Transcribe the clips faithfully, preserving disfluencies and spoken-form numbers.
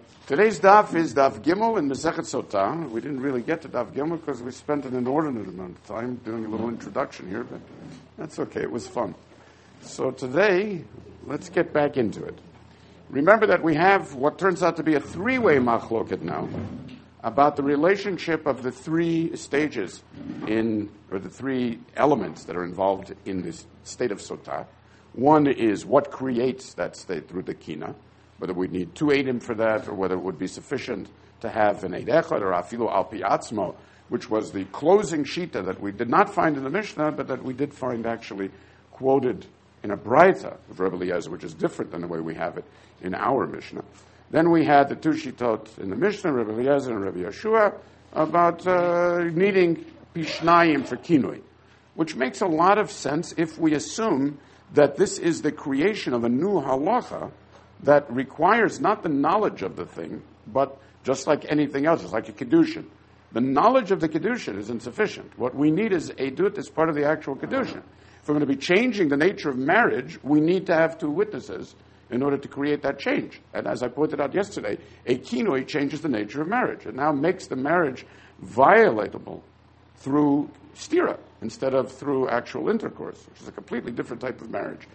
Today's daf is daf Gimel in Masechet Sotah. We didn't really get to daf Gimel because we spent an inordinate amount of time doing a little introduction here, but that's okay. It was fun. So today, let's get back into it. Remember that we have what turns out to be a three-way machloket now about the relationship of the three stages in, or the three elements that are involved in this state of Sotah. One is what creates that state through the kina, whether we need two eidim for that, or whether it would be sufficient to have an eid echad, or afilu al pi atzmo, which was the closing shita that we did not find in the Mishnah, but that we did find actually quoted in a Braita of Rebbe Eliezer, which is different than the way we have it in our Mishnah. Then we had the two shitot in the Mishnah, Rebbe Eliezer and Rebbe Yeshua, about uh, needing pishnayim for kinui, which makes a lot of sense if we assume that this is the creation of a new halacha that requires not the knowledge of the thing, but just like anything else, it's like a kedushin. The knowledge of the kedushin is insufficient. What we need is edut as part of the actual kedushin. If we're going to be changing the nature of marriage, we need to have two witnesses in order to create that change. And as I pointed out yesterday, a kinui changes the nature of marriage. It now makes the marriage violatable through stira instead of through actual intercourse, which is a completely different type of marriage.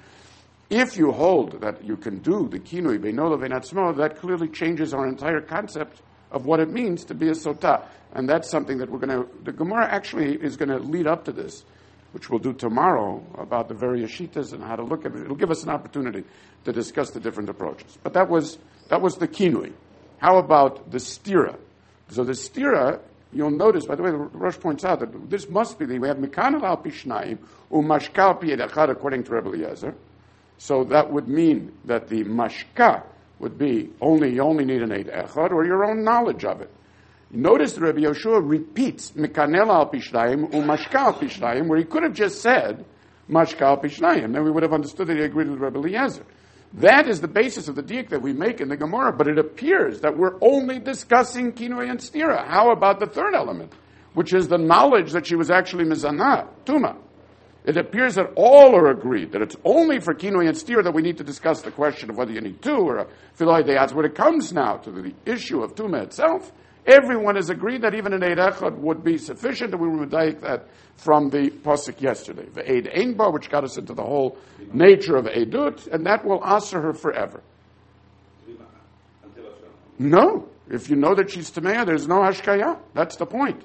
If you hold that you can do the kinui beino leveinatzmo, that clearly changes our entire concept of what it means to be a sotah. And that's something that we're going to, the Gemara actually is going to lead up to this, which we'll do tomorrow about the various shitas and how to look at it. It'll give us an opportunity to discuss the different approaches. But that was that was the kinui. How about the stira? So the stira, you'll notice, by the way, the Rosh points out that this must be the, we have mikanal al pishnayim, umashkal pi echad, according to Rebbe Eliezer. So that would mean that the mashka would be only, you only need an eid echad or your own knowledge of it. Notice that Rabbi Yoshua repeats mikanel al pishnayim umashka al pishnayim, where he could have just said mashka al pishnayim. Then we would have understood that he agreed with Rabbi Eliezer. That is the basis of the diak that we make in the Gemara, but it appears that we're only discussing kinui and stira. How about the third element, which is the knowledge that she was actually mizanah, tuma? It appears that all are agreed that it's only for kinui and stira that we need to discuss the question of whether you need two or a filoi deyatz. When it comes now to the issue of tuma itself, everyone has agreed that even an eid echad would be sufficient, and we will medayik that from the pasuk yesterday, the eid ein ba, which got us into the whole nature of edut, and that will answer her forever. No, if you know that she's tameya, there's no hashkaya. That's the point.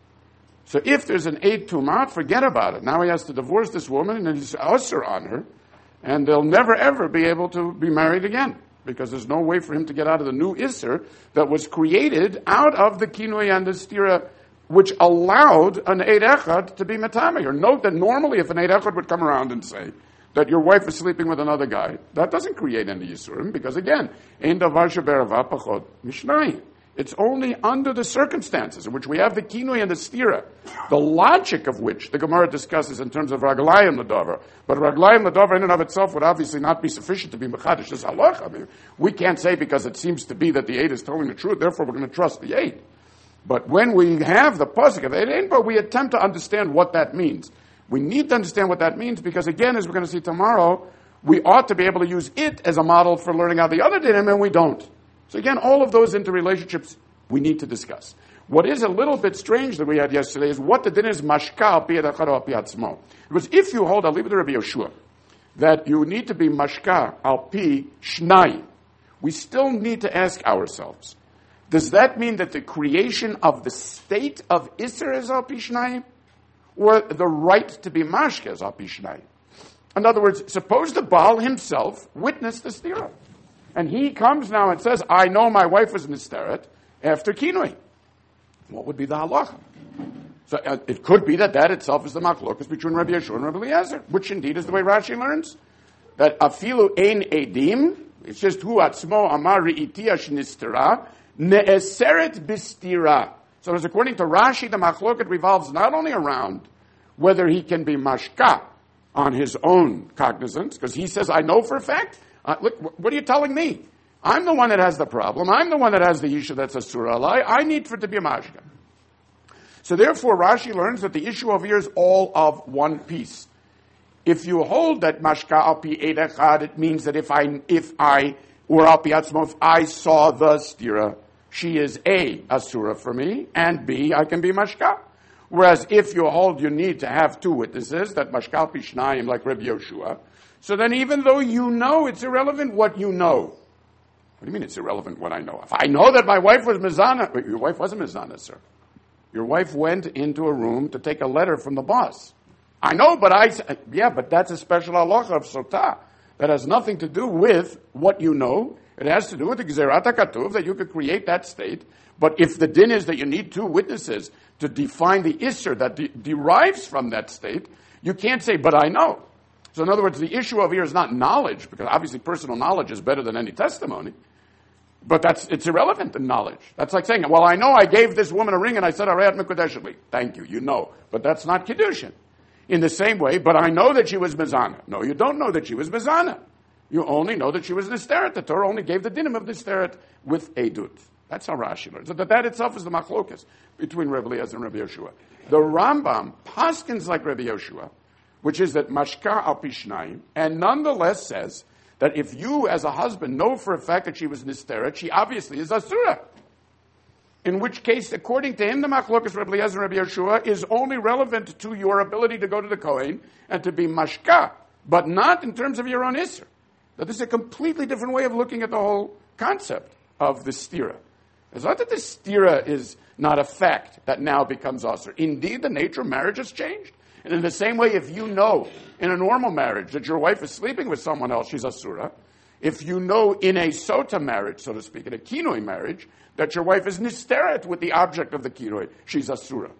So if there's an eid tumat, forget about it. Now he has to divorce this woman, and he's usher on her, and they'll never ever be able to be married again, because there's no way for him to get out of the new Isser that was created out of the kinui and the stira, which allowed an eid echad to be metame. Or note that normally if an eid echad would come around and say that your wife is sleeping with another guy, that doesn't create any Yisurim, because again, ein davar sheberava pachot mishnayim. It's only under the circumstances in which we have the kinui and the stira, the logic of which the Gemara discusses in terms of raglayim l'davar. But raglayim l'davar in and of itself would obviously not be sufficient to be mechadish this halacha. I mean, we can't say because it seems to be that the eid is telling the truth, therefore we're going to trust the eid. But when we have the pasuk of eid ein ba, we attempt to understand what that means. We need to understand what that means because, again, as we're going to see tomorrow, we ought to be able to use it as a model for learning how the other dinim, and we don't. So again, all of those interrelationships we need to discuss. What is a little bit strange that we had yesterday is what the din is mashka al pi echad al pi atzmo. Because if you hold, I'll leave it to Rabbi Yoshua, that you need to be mashka al pi shnayim, we still need to ask ourselves, does that mean that the creation of the state of Isser is al pi shnayim, or the right to be mashka is al pi shnayim? In other words, suppose the Baal himself witnessed the stira. And he comes now and says, I know my wife was nisteret after kinui. What would be the halacha? So uh, it could be that that itself is the machlokas between Rabbi Yeshua and Rabbi Eliezer, which indeed is the way Rashi learns. That afilu ein edim, it's just hu atzmo amar re'itiya shnistera, ne'eseret bistira. So as according to Rashi, the machloket revolves not only around whether he can be mashka on his own cognizance, because he says, I know for a fact. Uh, look, what are you telling me? I'm the one that has the problem. I'm the one that has the issue that's a surah alai. I need for it to be a mashka. So therefore, Rashi learns that the issue over here is all of one piece. If you hold that mashka al pi eid echad, it means that if I if I Or al pi atzmo, if I saw the stira, she is A, asura for me, and B, I can be mashka. Whereas if you hold you need to have two witnesses, that mashkal pishnayim like Rabbi Yoshua, so then even though you know, it's irrelevant what you know. What do you mean it's irrelevant what I know? If I know that my wife was mizana, but your wife wasn't mizana, sir. Your wife went into a room to take a letter from the boss. I know, but I, yeah, but that's a special halacha of sotah. That has nothing to do with what you know. It has to do with the Gzerat HaKatuv, that you could create that state. But if the din is that you need two witnesses to define the Isser that de- derives from that state, you can't say, but I know. So in other words, the issue over here is not knowledge, because obviously personal knowledge is better than any testimony. But that's, it's irrelevant in knowledge. That's like saying, well, I know I gave this woman a ring and I said, Arayat Mekudeshli. Thank you, you know. But that's not Kiddushin. In the same way, but I know that she was Mizana. No, you don't know that she was Mizana. You only know that she was Nisteret. The Torah only gave the dinim of Nisteret with Edut. That's how Rashi learns. So that, that itself is the machlokas between Rebbe Eliezer and Rebbe Yoshua. The Rambam paskins like Rebbe Yoshua, which is that mashka al pishnayim, and nonetheless says that if you as a husband know for a fact that she was Nisteret, she obviously is Asura. In which case, according to him, the machlokas Rebbe Eliezer and Rebbe Yoshua is only relevant to your ability to go to the Kohen and to be mashka, but not in terms of your own Isser. That this is a completely different way of looking at the whole concept of the stira. It's not that the stira is not a fact that now becomes asur. Indeed, the nature of marriage has changed. And in the same way, if you know in a normal marriage that your wife is sleeping with someone else, she's asura. If you know in a sota marriage, so to speak, in a kinoi marriage, that your wife is nisteret with the object of the kinoi, she's asura.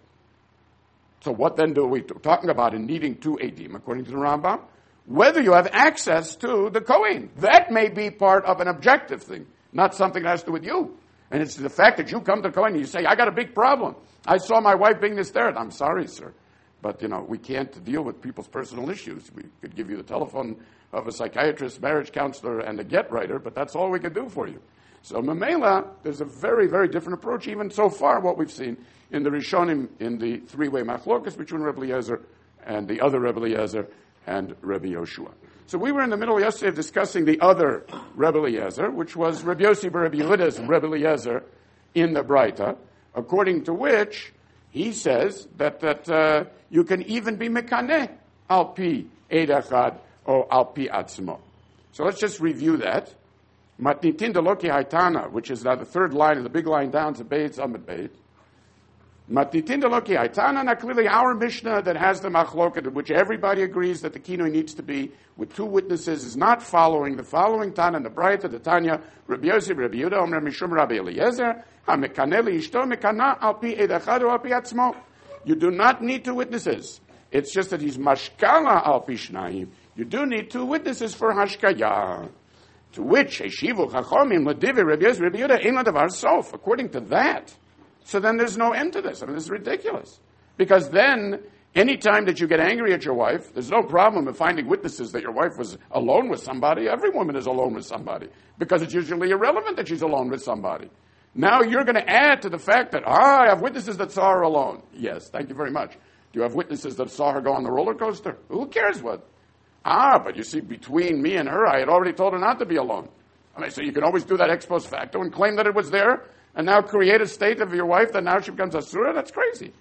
So what then do we do? Talking about in needing two edim, according to the Rambam? Whether you have access to the Kohen. That may be part of an objective thing, not something that has to do with you. And it's the fact that you come to the Kohen and you say, I got a big problem. I saw my wife being nisteret. I'm sorry, sir. But, you know, we can't deal with people's personal issues. We could give you the telephone of a psychiatrist, marriage counselor, and a get writer, but that's all we could do for you. So, Mamela, there's a very, very different approach, even so far what we've seen in the Rishonim, in the three-way machlokas between Rebbe Eliezer and the other Rebbe Eliezer and Rebbe Yoshua. So we were in the middle yesterday of discussing the other Rebbe Eliezer, which was Rebbe Yossi bar Rebbe Yehuda's Rebbe Eliezer in the Braita, according to which he says that that uh, you can even be mekaneh al pi eid echad or al pi atzmo. So let's just review that. Matnitin deloki haitana, which is now the third line of the big line down to Beit Amud Beit. Matnitin deloki haitana, now clearly our Mishnah that has the machloket, in which everybody agrees that the kinoi needs to be with two witnesses, is not following the following Tana and the Braita, the Tanya, Rabbi Yossi, Rabbi Yehuda, Omer Mishum Rabbi Eliezer, ha-mekaneh li'ishto mekana al pi eid echad or al pi atzmo. You do not need two witnesses. It's just that he's mashkala al pi shnayim. You do need two witnesses for hashkaya. To which, Eshivu chachomim l'divi Rabbi Yossi, Rabbi Yehuda, ein l'davar sof. According to that, so then there's no end to this. I mean, this is ridiculous. Because then, any time that you get angry at your wife, there's no problem in finding witnesses that your wife was alone with somebody. Every woman is alone with somebody. Because it's usually irrelevant that she's alone with somebody. Now you're going to add to the fact that, ah, I have witnesses that saw her alone. Yes, thank you very much. Do you have witnesses that saw her go on the roller coaster? Who cares what? Ah, but you see, between me and her, I had already told her not to be alone. I mean, so you can always do that ex post facto and claim that it was there, and now create a state of your wife that now she becomes asura. That's crazy.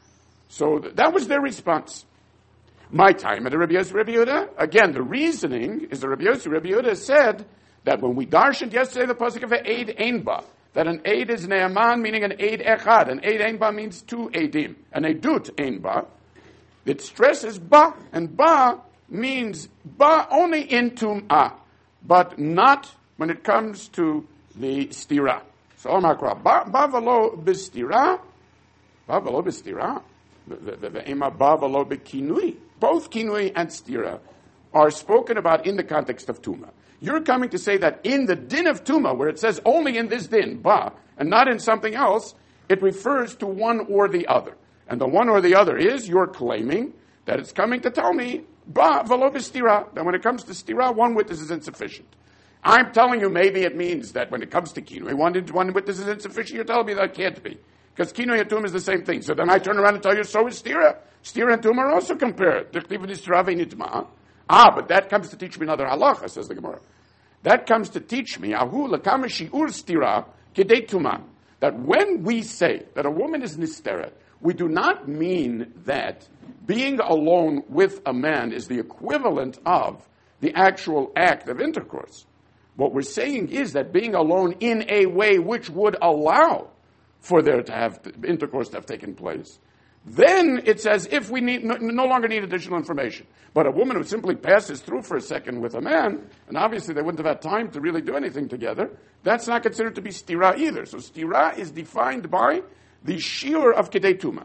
So th- that was their response. My time at the Rabbi Yossi, Rabbi Yehuda, again, the reasoning is the Rabbi Yossi, Rabbi Yehuda said that when we darshaned yesterday the pasuk of Eid Einba, that an Eid is Ne'aman, meaning an Eid Echad. An Eid Einba means two Eidim. An Eidut Einba, it stresses Ba, and Ba means Ba only in Tum'ah, but not when it comes to the Stira. So, Omakra, Ba v'lo b'stira, Ba v'lo b'stira, Ve'ema Ba v'lo b'kinui. Both kinui and stira are spoken about in the context of Tuma. You're coming to say that in the din of Tuma, where it says only in this din, Ba, and not in something else, it refers to one or the other. And the one or the other is, you're claiming that it's coming to tell me, Ba v'lo b'stira, that when it comes to stira, one witness is insufficient. I'm telling you, maybe it means that when it comes to kinui, one, one witness is insufficient. You're telling me that can't be. Because kinui and tum is the same thing. So then I turn around and tell you, so is stira. Stira and tum are also compared. Ah, but that comes to teach me another halacha, says the Gemara. That comes to teach me, ahu lakama shi'ur stira kedei tuma, that when we say that a woman is nisteret, we do not mean that being alone with a man is the equivalent of the actual act of intercourse. What we're saying is that being alone in a way which would allow for there to have intercourse to have taken place, then it's as if we need, no, no longer need additional information. But a woman who simply passes through for a second with a man, and obviously they wouldn't have had time to really do anything together, that's not considered to be stira either. So stira is defined by the shiur of kedei tuma.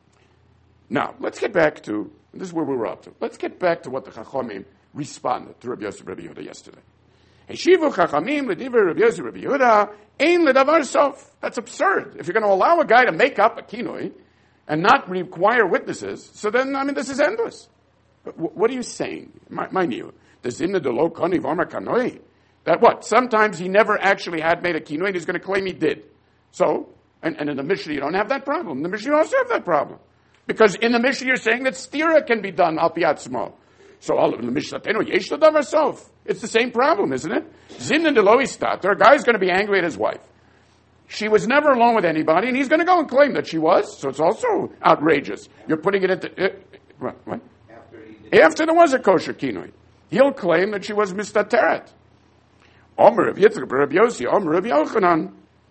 Now, let's get back to, this is where we were up to, let's get back to what the Chachamim responded to Rabbi Yosef Rabbi Yehuda yesterday. Heshivu Chachamim l'divrei Rabbi Yosef Rabbi Yehuda ein ledavar sof. That's absurd. If you're going to allow a guy to make up a kinui and not require witnesses, so then, I mean, this is endless. But what are you saying? Mind you, the zimna de lo koni v'amar kanoi. That what? Sometimes he never actually had made a kinui and he's going to claim he did. So, and, and in the Mishnah you don't have that problem. In the Mishnah you also have that problem. Because in the Mishnah you're saying that stira can be done al piatzmo. So all of the Mishnah, yesh l'davar sof. It's the same problem, isn't it? Zimna de lo istater. A guy's going to be angry at his wife. She was never alone with anybody, and he's going to go and claim that she was. So it's also outrageous. You're putting it into uh, what? what? After, After there was a kosher kinui, he'll claim that she was mistateret. Omer of Yitzchak, Rabbi Yossi, Omer of Yochanan.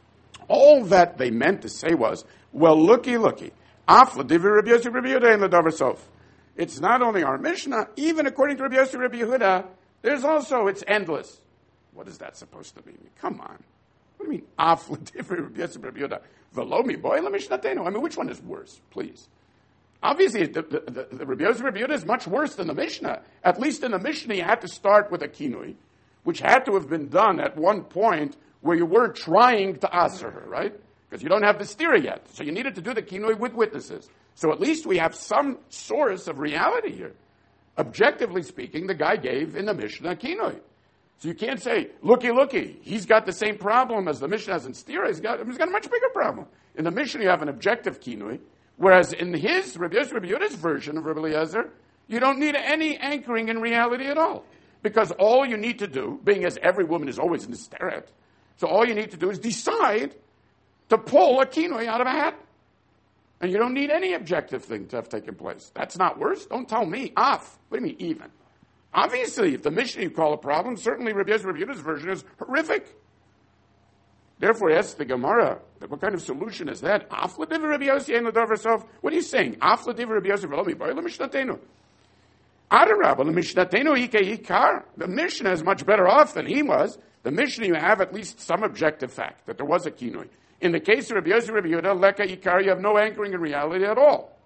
All that they meant to say was, well, looky, looky. Af l'divrei Rabbi Yossi, Rabbi Yehuda, and l'davar sof. It's not only our Mishnah, even according to Rabbi Yossi, Rabbi Yehuda, there's also, it's endless. What is that supposed to mean? Come on. What do you mean, af l'divrei Rabbi Yossi, Rabbi Yehuda? V'lo mi boy l'mishnatenu. I mean, which one is worse, please? Obviously, the, the, the, the Rabbi Yossi, Rabbi Yehuda is much worse than the Mishnah. At least in the Mishnah, you had to start with a kinui, which had to have been done at one point where you weren't trying to answer her, right? Because you don't have the stira yet. So you needed to do the kinui with witnesses. So at least we have some source of reality here. Objectively speaking, the guy gave in the Mishnah kinui. So you can't say, looky, looky, he's got the same problem as the Mishnah has in stira. He's got, he's got a much bigger problem. In the Mishnah, you have an objective kinui, whereas in his, Rabbi Yosef Rabbi Yehuda's version of Rabbi Eliezer, you don't need any anchoring in reality at all. Because all you need to do, being as every woman is always in the steret, so all you need to do is decide to pull a kinui out of a hat. And you don't need any objective thing to have taken place. That's not worse. Don't tell me. Af. What do you mean even? Obviously, if the Mishnah you call a problem, certainly Rabbi Yosef Rabbi Yehuda's version is horrific. Therefore, he asks the Gemara, what kind of solution is that? Af l'divrei Rabbi Yossi ein l'davar sof. What are you saying? Af l'divrei Rabbi Yossi v'lo mi boy l'mishnatenu. Adarabba l'mishnatenu ike ikar. The Mishnah is much better off than he was. The Mishnah, you have at least some objective fact that there was a kinui. In the case of Rabbi Yosef Rabbi Yehuda, leka ikar, you have no anchoring in reality at all.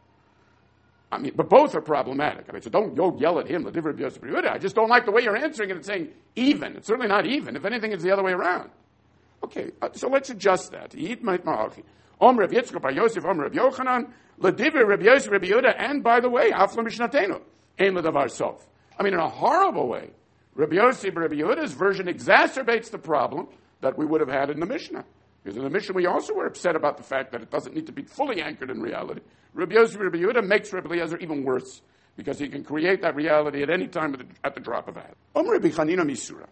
I mean, but both are problematic. I mean, so don't go yell at him, the different Rabbi Yosef Rabbi Yehuda. I just don't like the way you're answering it and saying even. It's certainly not even. If anything, it's the other way around. Okay, uh, so let's adjust that. Om Rav Yitzchak Bar Yosef, Om Rav Yochanan, l'divrei Rabbi Yosef Rabbi Yehuda, and by the way, af l'mishnatenu, ein l'davar sof. I mean, in a horrible way, Rabbi Yosef Rabbi Yehuda's version exacerbates the problem that we would have had in the Mishnah. Because in the Mishnah, we also were upset about the fact that it doesn't need to be fully anchored in reality. Rabbi Yosef Rabbi Yehuda makes Rabbi Eliezer even worse, because he can create that reality at any time at the, at the drop of a hat. Om Rabbi Chanina Misura.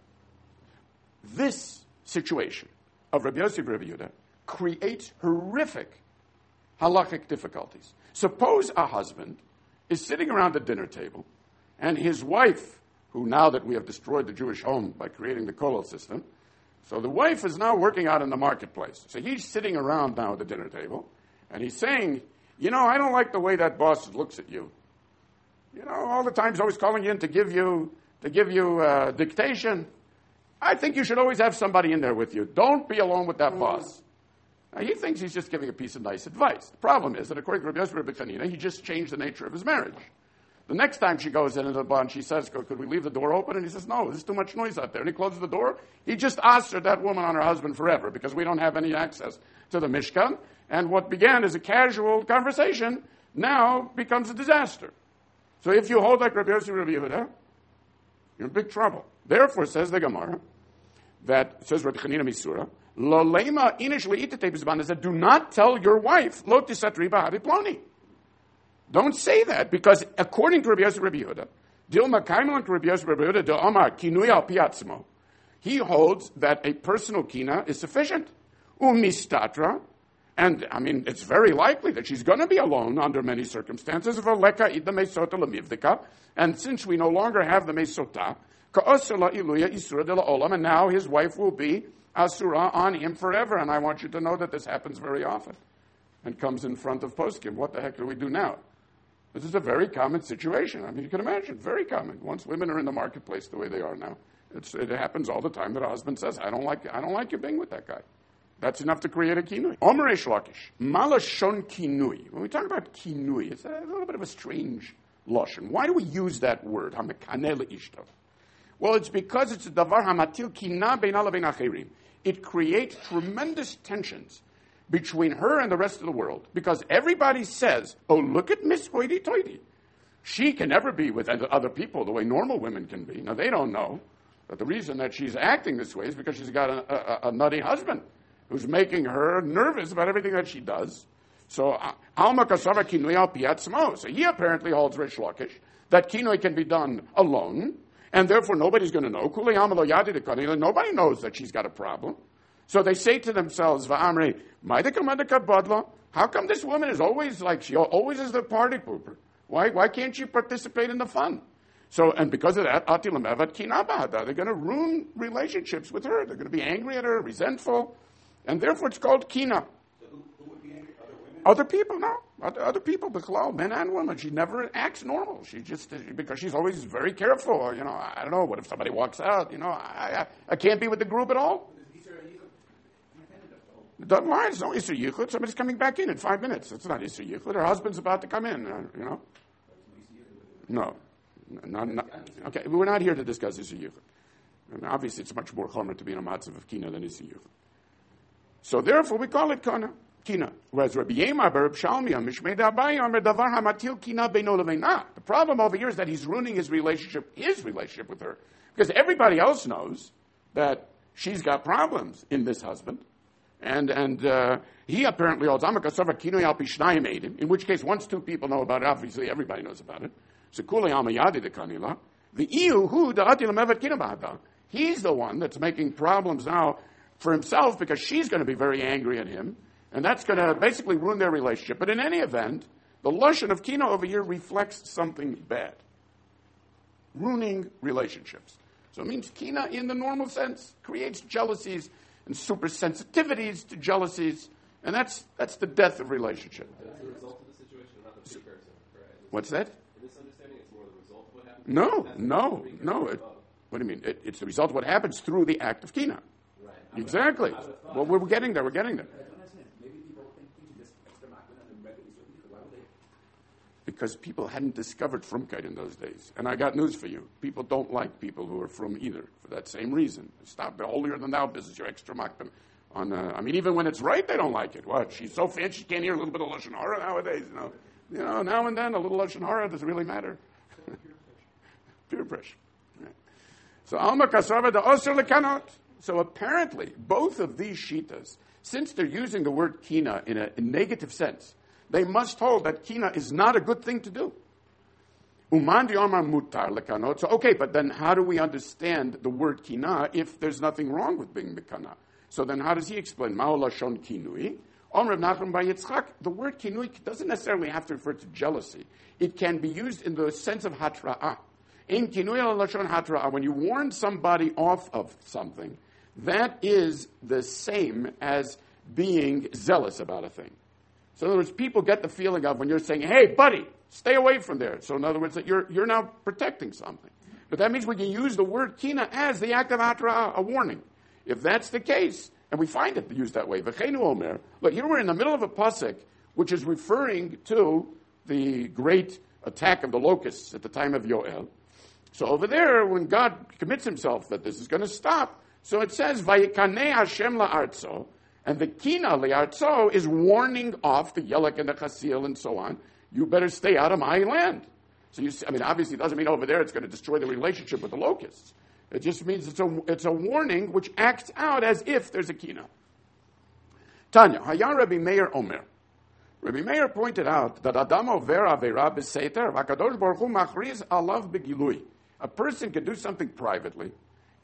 This situation of Rabbi Yosef Rabbi Yehuda creates horrific halachic difficulties. Suppose a husband is sitting around the dinner table, and his wife, who now that we have destroyed the Jewish home by creating the kollel system, so the wife is now working out in the marketplace. So he's sitting around now at the dinner table, and he's saying, you know, I don't like the way that boss looks at you. You know, all the time he's always calling you in to give you, to give you uh, dictation. I think you should always have somebody in there with you. Don't be alone with that mm. boss. Now, he thinks he's just giving a piece of nice advice. The problem is that according to Rabbi Yosef Rabbi Chanina, he just changed the nature of his marriage. The next time she goes into the bar and she says, could we leave the door open? And he says, no, there's too much noise out there. And he closes the door. He just ostered that woman on her husband forever because we don't have any access to the Mishkan. And what began as a casual conversation now becomes a disaster. So if you hold like Rabbi Yosef Rabbi Yehuda, you're in big trouble. Therefore, says the Gemara, that says Rabbi Chanina Misura, Lo lema inish le'itete b'zman, that do not tell your wife, lo tisatri b'hari ploni. Don't say that, because according to Rabbi Yosef Rabbi Yehuda, Dilma Kaimon to Rabbi Yosef Rabbi Yehuda, de Omar kinui al piatzmo, He holds that a personal kina is sufficient. Umistatra, and I mean, it's very likely that she's going to be alone under many circumstances. And since we no longer have the mesota, and now his wife will be asura on him forever. And I want you to know that this happens very often and comes in front of poskim. What the heck do we do now? This is a very common situation. I mean, you can imagine, very common. Once women are in the marketplace the way they are now, it's, it happens all the time that a husband says, "I don't like, I don't like you being with that guy." That's enough to create a kinui. Omer Reish Lakish, malashon kinui. When we talk about kinui, it's a little bit of a strange lashon. Why do we use that word? Hamekaneh leishto. Well, it's because it's a davar hamatil kina beina lebein acherim. It creates tremendous tensions between her and the rest of the world, because everybody says, "Oh, look at Miss Hoity Toity. She can never be with other people the way normal women can be." Now, they don't know that the reason that she's acting this way is because she's got a, a, a nutty husband who's making her nervous about everything that she does. So, Alma Kasava Kinui al Piatzmo. So he apparently holds Reish Lakish that Kinui can be done alone, and therefore nobody's going to know. Kuli Alma Lo Yadi de Kanila. Nobody knows that she's got a problem. So they say to themselves, Va'amre, Maidaka Madaka Badla, how come this woman is always like, she always is the party pooper? Why, why can't she participate in the fun? So, and because of that, Atilamevat Kinabahada, they're going to ruin relationships with her. They're going to be angry at her, resentful. And therefore it's called kina. So who, who would be angry? Other women? Other people, no. Other, other people, Bichlal, men and women. She never acts normal. She just, because she's always very careful. You know, I don't know, what if somebody walks out? You know, I, I, I can't be with the group at all. Why? It's no Isser Yichud. Somebody's coming back in in five minutes. It's not Isser Yichud. Her husband's about to come in, uh, you know. No. Not, not, okay, we're not here to discuss Isser Yichud. I mean, obviously, it's much more chomer to be in a matzav of kina than Isser Yichud. So therefore, we call it kana, kina. Whereas Rabbi Yemar Bereb Shalmi Mishmei Abayi Omer Davar Hamatil Kina Beino Leveina. The problem over here is that he's ruining his relationship, his relationship with her, because everybody else knows that she's got problems in this husband, and and uh, he apparently holds Amakasavar Kino Yal Pishnayim Eidim. In which case, once two people know about it, obviously everybody knows about it. So Kule Amayadi de Kanila, the Iu Hu the Atilamevet Kinabada. He's the one that's making problems now for himself, because she's going to be very angry at him, and that's going to basically ruin their relationship. But in any event, the lashon of kina over here reflects something bad, ruining relationships. So it means kina, in the normal sense, creates jealousies and super sensitivities to jealousies, and that's that's the death of relationship. That's the result of the situation, not the precursor. Right? What's that? In this understanding, it's more the result of what happens. No, no, no. It, what do you mean? It, it's the result of what happens through the act of kina. Exactly. Well, we're getting there. We're getting there. Because people hadn't discovered frumkeit in those days. And I got news for you. People don't like people who are frum either, for that same reason. Stop the holier than thou business. You're extra makbim. On, uh, I mean, even when it's right, they don't like it. What? She's so fancy, she can't hear a little bit of Lashon Hara nowadays. You know, you know, now and then, a little Lashon Hara doesn't really matter. Pure pressure. Right. So, Alma Kasava the Osir Lekanot. So apparently, both of these shitas, since they're using the word kina in a, a negative sense, they must hold that kina is not a good thing to do. Uman di'omar mutar lekanot. So okay, but then how do we understand the word kina if there's nothing wrong with being mekana? So then how does he explain? Ma'o lashon kinui. Om Reb Nachman bar Yitzchak. The word kinui doesn't necessarily have to refer to jealousy. It can be used in the sense of hatra'ah. In kinui lashon hatra'ah, when you warn somebody off of something, that is the same as being zealous about a thing. So in other words, people get the feeling of when you're saying, hey, buddy, stay away from there. So in other words, that you're you're now protecting something. But that means we can use the word kina as the act of atra, a warning. If that's the case, and we find it used that way, v'cheinu omer, look, here we're in the middle of a pasuk, which is referring to the great attack of the locusts at the time of Yoel. So over there, when God commits himself that this is going to stop, so it says, Vayikaneh Hashem la'artzo, and the kina li'artzo is warning off the yelek and the chasil and so on. You better stay out of my land. So you see, I mean, obviously it doesn't mean over there it's going to destroy the relationship with the locusts. It just means it's a, it's a warning which acts out as if there's a kina. Tanya, Hayar Rabbi Meir Omer. Rabbi Meir pointed out that Adam over avera b'seiter, v'akadosh baruch hu machriz alav begilui. A person can do something privately,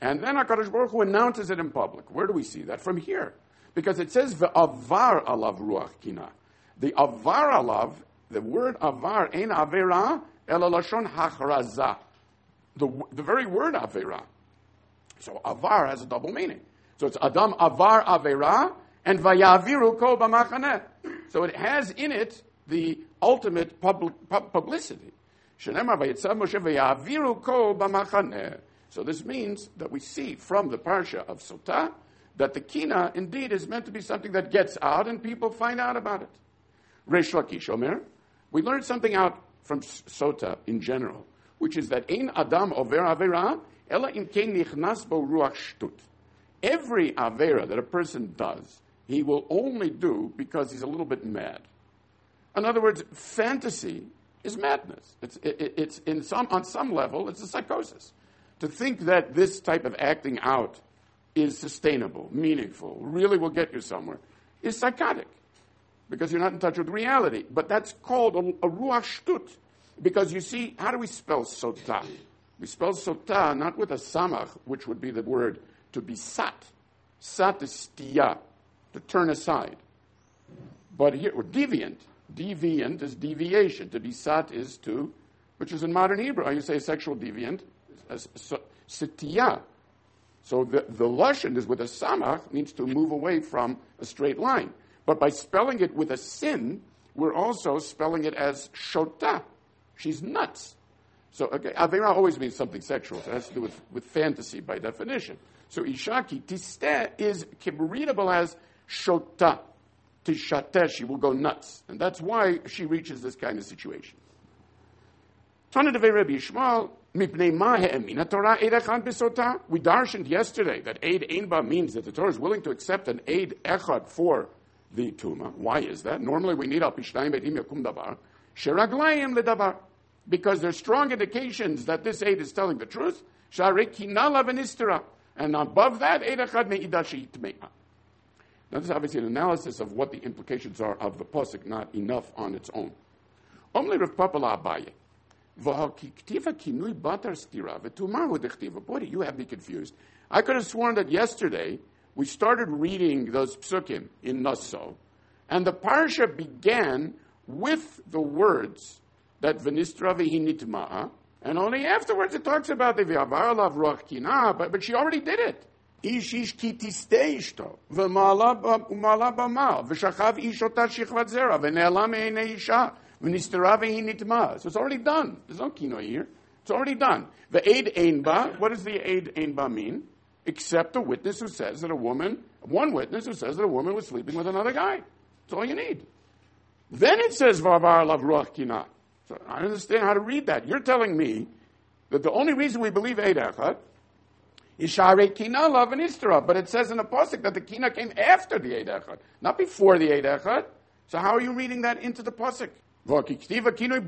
And then HaKadosh Baruch Hu announces it in public. Where do we see that? From here. Because it says, Ve'avar alav ruach kina. The avar alav, the word avar, ein avera, ela lashon hachraza. The, the very word avera. So avar has a double meaning. So it's Adam avar avera, and vayaviru kol b'machaneh. So it has in it the ultimate pub, pub, publicity. Shenemar vayitzav Moshe vayaviru kol b'machaneh. So this means that we see from the parsha of Sotah that the kina indeed is meant to be something that gets out and people find out about it. Reish Lakish Omer, we learned something out from Sotah in general, which is that ein adam over avera ela im kein nichnas bo ruach shtut. Every avera that a person does, he will only do because he's a little bit mad. In other words, fantasy is madness. It's, it, it's in some, on some level, it's a psychosis. To think that this type of acting out is sustainable, meaningful, really will get you somewhere, is psychotic, because you're not in touch with reality. But that's called a, a ruach shtut, because you see, how do we spell sotah? We spell sotah not with a samach, which would be the word to be sat. Sat is stiyah, to turn aside. But here, or deviant. Deviant is deviation. To be sat is to, which is in modern Hebrew, you say sexual deviant, sitiyah. So the, the lashon is with a samach, means to move away from a straight line. But by spelling it with a sin, we're also spelling it as shotah. She's nuts. So okay, avera always means something sexual. So it has to do with, with fantasy by definition. So ishaki tisteh is readable as shotah. Tishateh, she will go nuts. And that's why she reaches this kind of situation. Tana devei Rabbi Yishmael, mipnei ma he'emina Torah eid echad b'sotah. We darshaned yesterday that eid einba means that the Torah is willing to accept an eid echad for the tuma. Why is that? Normally we need al pishnayim beidim yakum davar sheraglayim ledavar, because there's strong indications that this eid is telling the truth. Sharei kinala v'nistera, and above that eid echad me'idah she'itme'a. Now this is obviously an analysis of what the implications are of the pasuk, not enough on its own. Omli Rav Papa Abaye. Boy, you have me confused. I could have sworn that yesterday we started reading those psukim in Nassau, and the parsha began with the words that v'nistra v'hi nitma'a, and only afterwards it talks about the v'avar alav ruach kinah, but but she already did it. Ish ish ki tisteh ishto v'mala b'mal v'shachav ish ota shichvat zera v'ne'ela me'enei isha. So it's already done. There's no kino here. It's already done. The aid einba, what does the aid einba mean? Except a witness who says that a woman, one witness who says that a woman was sleeping with another guy. That's all you need. Then it says vavar lav ruach kina. So I don't understand how to read that. You're telling me that the only reason we believe eid echad is sharei kina lav and istera, but it says in the pasuk that the kina came after the eid echad, not before the eid echad. So how are you reading that into the pasuk? The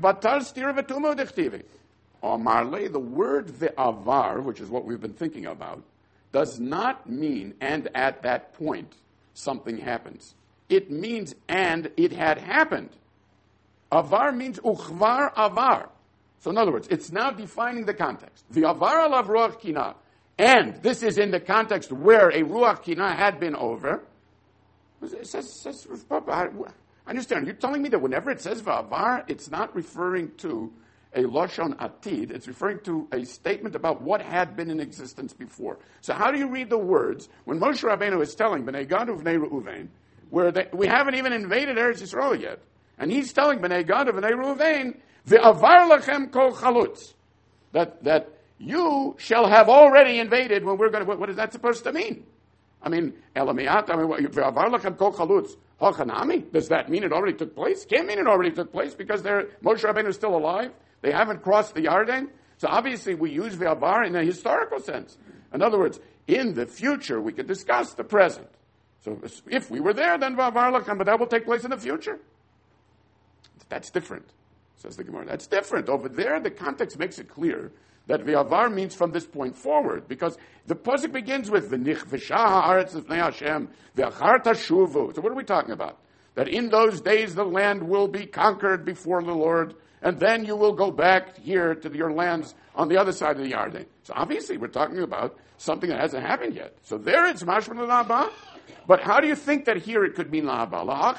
word ve'avar, which is what we've been thinking about, does not mean and at that point something happens. It means and it had happened. Avar means uchvar avar. So in other words, it's now defining the context. The avar alav ruach kina, and this is in the context where a ruach kina had been over. It says, says I understand. You're telling me that whenever it says va'avar, it's not referring to a lashon atid. It's referring to a statement about what had been in existence before. So how do you read the words when Moshe Rabbeinu is telling Bnei Gad u'Bnei Reuven, where they, we haven't even invaded Eretz Yisrael yet, and he's telling Bnei Gad u'Bnei Reuven, ve'avar lachem kol chalutz, that that you shall have already invaded when we're going to. What, what is that supposed to mean? I mean, Elamiat, I mean, ve'avar lachem kol chalutz. Does that mean it already took place? Can't mean it already took place because they're, Moshe Rabbeinu is still alive. They haven't crossed the Yarden. So obviously we use ve'avar in a historical sense. In other words, in the future we could discuss the present. So if we were there, then ve'avar lachem, but that will take place in the future. That's different, says the Gemara. That's different. Over there, the context makes it clear that ve'avar means from this point forward, because the pasuk begins with v'nich v'shah ha'aretz l'fnei Hashem v'achar tashuvu. So what are we talking about? That in those days the land will be conquered before the Lord, and then you will go back here to your lands on the other side of the Yarden. So obviously we're talking about something that hasn't happened yet. So there it's mashma la'aba. But how do you think that here it could mean la'aba?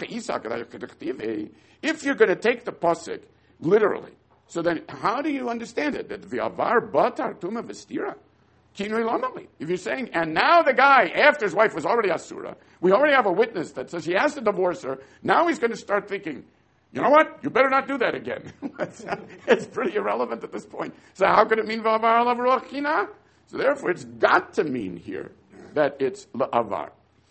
If you're going to take the pasuk literally, so then how do you understand it? That v'avar batar tuma v'stira. If you're saying, and now the guy, after his wife was already asura, we already have a witness that says he has to divorce her, now he's going to start thinking, you know what, you better not do that again. It's pretty irrelevant at this point. So how could it mean v'avar alav ruach kina? So therefore it's got to mean here that it's la'avar.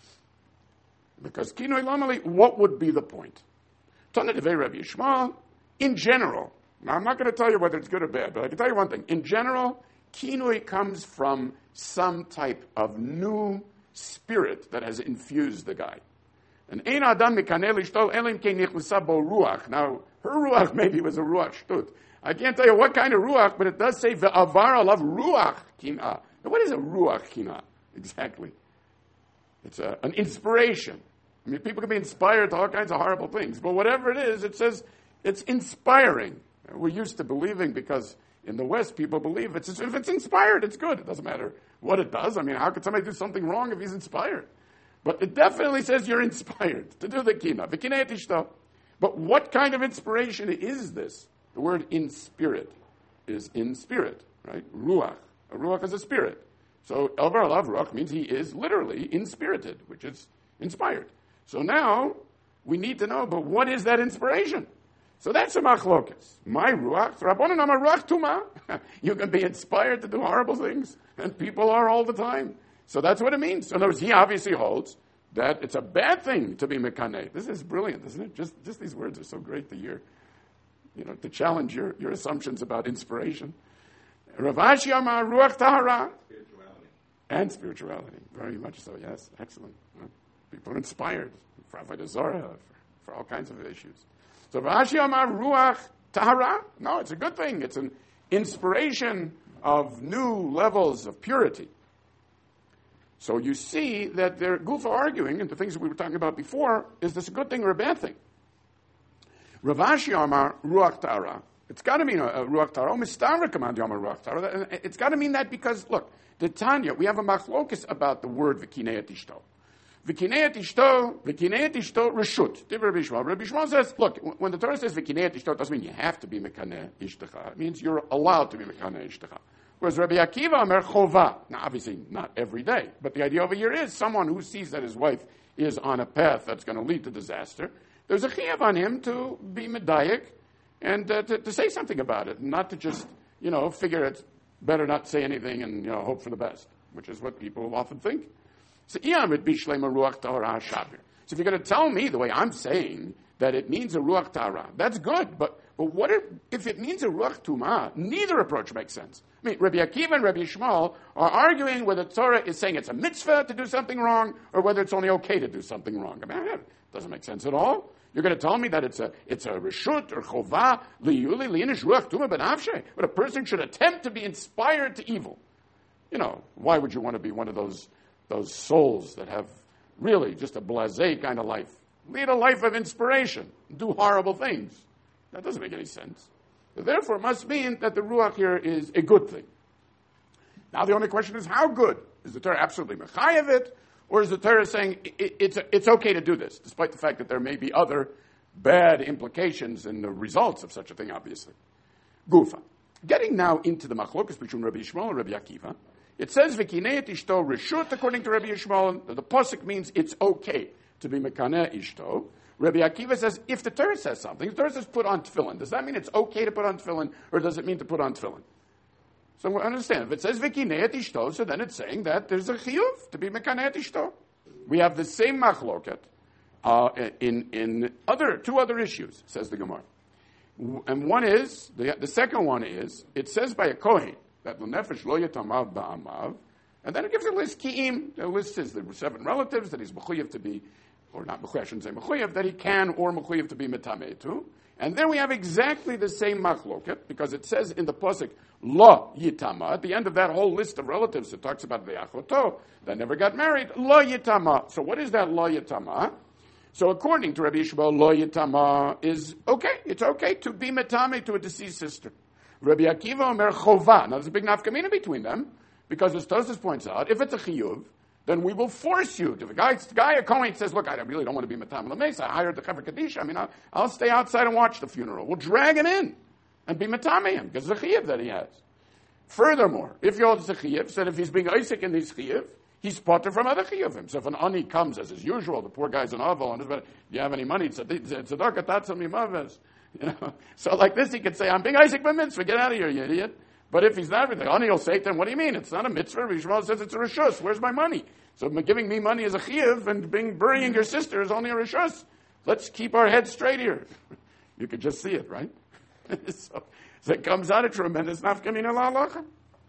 Because kinoi lamali, what would be the point? Tana devei Rabbi Yishmael, in general, now I'm not going to tell you whether it's good or bad, but I can tell you one thing. In general, kinoi comes from some type of new spirit that has infused the guy. And ein adam mikaneh lishtol elim kein nichlusa bo ruach. Now, her ruach maybe was a ruach shtut. I can't tell you what kind of ruach, but it does say ve'avar alav ruach kina. Now, what is a ruach kina exactly? It's a, an inspiration. I mean, people can be inspired to all kinds of horrible things, but whatever it is, it says it's inspiring. We're used to believing because in the West, people believe it's, if it's inspired, it's good. It doesn't matter what it does. I mean, how could somebody do something wrong if he's inspired? But it definitely says you're inspired to do the kina. But what kind of inspiration is this? The word in spirit is in spirit, right? Ruach. A ruach is a spirit. So Elvar Alav Ruach means he is literally inspirited, which is inspired. So now we need to know, but what is that inspiration? So that's a machlokas. My ruach, Rabbanan Amar ruach tuma. You can be inspired to do horrible things, and people are all the time. So that's what it means. So in other words, he obviously holds that it's a bad thing to be mekaneh. This is brilliant, isn't it? Just, just these words are so great to hear. You know, to challenge your, your assumptions about inspiration. Rav Ashi Amar ruach tahara. Spirituality. And spirituality, very much so, yes. Excellent. People are inspired for Avodah Zarah, for, for all kinds of issues. So Rashi Amar Ruach Tahara, no, it's a good thing. It's an inspiration of new levels of purity. So you see that they're Gufa arguing, and the things that we were talking about before, is this a good thing or a bad thing? Rav Ashi Amar Ruach Tahara. It's got to mean a, a Ruach Tahara. Mistar command Amar Ruach Tahara. It's got to mean that because, look, the Tanya, we have a machlokus about the word V'kinei Ishto. V'kinei Ishto, V'kinei Ishto, Reshut. Rabbi Yishmael. Rabbi Yishmael says, look, when the Torah says V'kinei Ishto, it doesn't mean you have to be Mekaneh Ishtecha. It means you're allowed to be Mekaneh Ishtecha. Whereas Rabbi Akiva Amer Chova. Now, obviously, not every day, but the idea over here is someone who sees that his wife is on a path that's going to lead to disaster. There's a chiyuv on him to be medayik and uh, to, to say something about it, not to just, you know, figure it's better not say anything and, you know, hope for the best, which is what people often think. So, so if you're going to tell me the way I'm saying that it means a ruach tahara, that's good. But but what if, if it means a ruach tumah? Neither approach makes sense. I mean, Rabbi Akiva and Rabbi Yishmael are arguing whether the Torah is saying it's a mitzvah to do something wrong or whether it's only okay to do something wrong. I mean, it doesn't make sense at all. You're going to tell me that it's a it's a reshut or chovah liyuli liyinish ruach tumah benafshe, but a person should attempt to be inspired to evil. You know, why would you want to be one of those those souls that have really just a blasé kind of life? Lead a life of inspiration, do horrible things. That doesn't make any sense. Therefore, it must mean that the ruach here is a good thing. Now, the only question is how good? Is the Torah absolutely mechayev it, or is the Torah saying it, it's it's okay to do this, despite the fact that there may be other bad implications in the results of such a thing? Obviously, Gufa. Getting now into the machlokas between Rabbi Yishmael and Rabbi Akiva, it says v'kinei ishto reshut according to Rabbi Yishmael. The pasuk means it's okay to be mekaneh ishto. Rabbi Akiva says, if the Torah says something, the Torah says put on tefillin. Does that mean it's okay to put on tefillin, or does it mean to put on tefillin? So understand, if it says v'kinei ishto, so then it's saying that there's a chiyuv to be mekaneh ishto. We have the same machloket uh, in in other two other issues, says the Gemara. And one is, the, the second one is, it says by a kohen that l'nefesh lo yatamav ba'amav, and then it gives a list ki'im. The list is the seven relatives that he's mechuyev to be, or not mechuyev, I shouldn't say mechuyev, that he can or mechuyev to be metameh to. And then we have exactly the same machloket, because it says in the pasuk, lo yitama, at the end of that whole list of relatives, it talks about the achoto, that never got married, lo yitama. So what is that lo yitama? So according to Rabbi Yishmael, lo yitama is okay. It's okay to be metame to a deceased sister. Rabbi Akiva omer chova. Now there's a big nafkamina between them, because as Tosfos points out, if it's a chiyuv, then we will force you. If a guy, the guy, a Kohen says, look, I really don't want to be metame l'meis. I hired the Chaver Kadisha. I mean, I'll, I'll stay outside and watch the funeral. We'll drag him in and be metame him, because it's a chiyuv that he has. Furthermore, if you hold the chiyuv, said if he's being Isaac in these chiyuv, he's potter from other chiyuvim. So if an ani comes, as is usual, the poor guy's an aval, and do you have any money? Tzedakah tatzah mimaves. You know, so like this, he could say, I'm being Isaac by mitzvah. Get out of here, you idiot. But if he's not, the ani will say to him, what do you mean? It's not a mitzvah. Yishmael says it's a rishus. Where's my money? So giving me money is a chiyuv, and being, burying your sister is only a rishus. Let's keep our heads straight here. You could just see it, right? so, so it comes out a tremendous nafkamina la'alacha.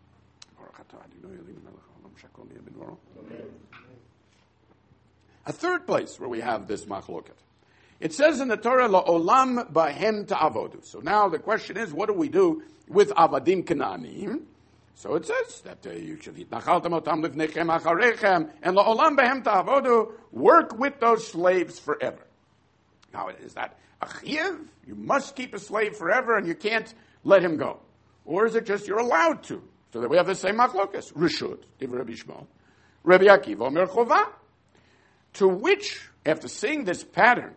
A third place where we have this machloket. It says in the Torah, La'olam bahem ta'avodu. So now the question is, what do we do with avadim Kananim? So it says that uh, you should nachaltem otam livnechem acharechem, and La'olam bahem ta'avodu, work with those slaves forever. Now, is that a chiyuv? You must keep a slave forever and you can't let him go. Or is it just you're allowed to? So that we have the same machlokas. Rishut, Divrei Rabbi Yishmael. Rabbi Akiva omer chova. To which, after seeing this pattern,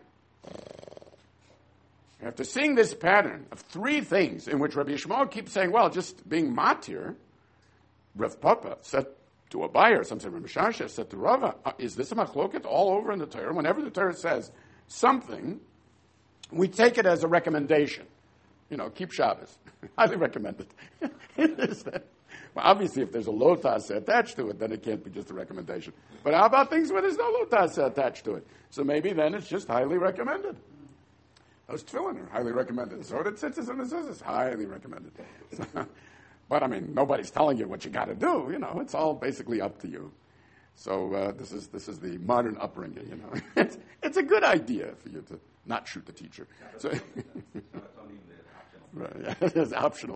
after seeing this pattern of three things in which Rabbi Yishmael keeps saying, well, just being matir, Rav Papa said to a buyer, some say Rabbi Shasha said to Rava, uh, is this a machloket all over in the Torah? Whenever the Torah says something, we take it as a recommendation. You know, keep Shabbos. Highly recommend it. Well, obviously, if there's a lotas attached to it, then it can't be just a recommendation. But how about things where there's no lotas attached to it? So maybe then it's just highly recommended. Those tefillin are highly recommended. So it sits and it says it's highly recommended. So, but I mean, nobody's telling you what you got to do. You know, it's all basically up to you. So uh, this is this is the modern upbringing. You know, it's, it's a good idea for you to not shoot the teacher. So, right, yeah, it's optional.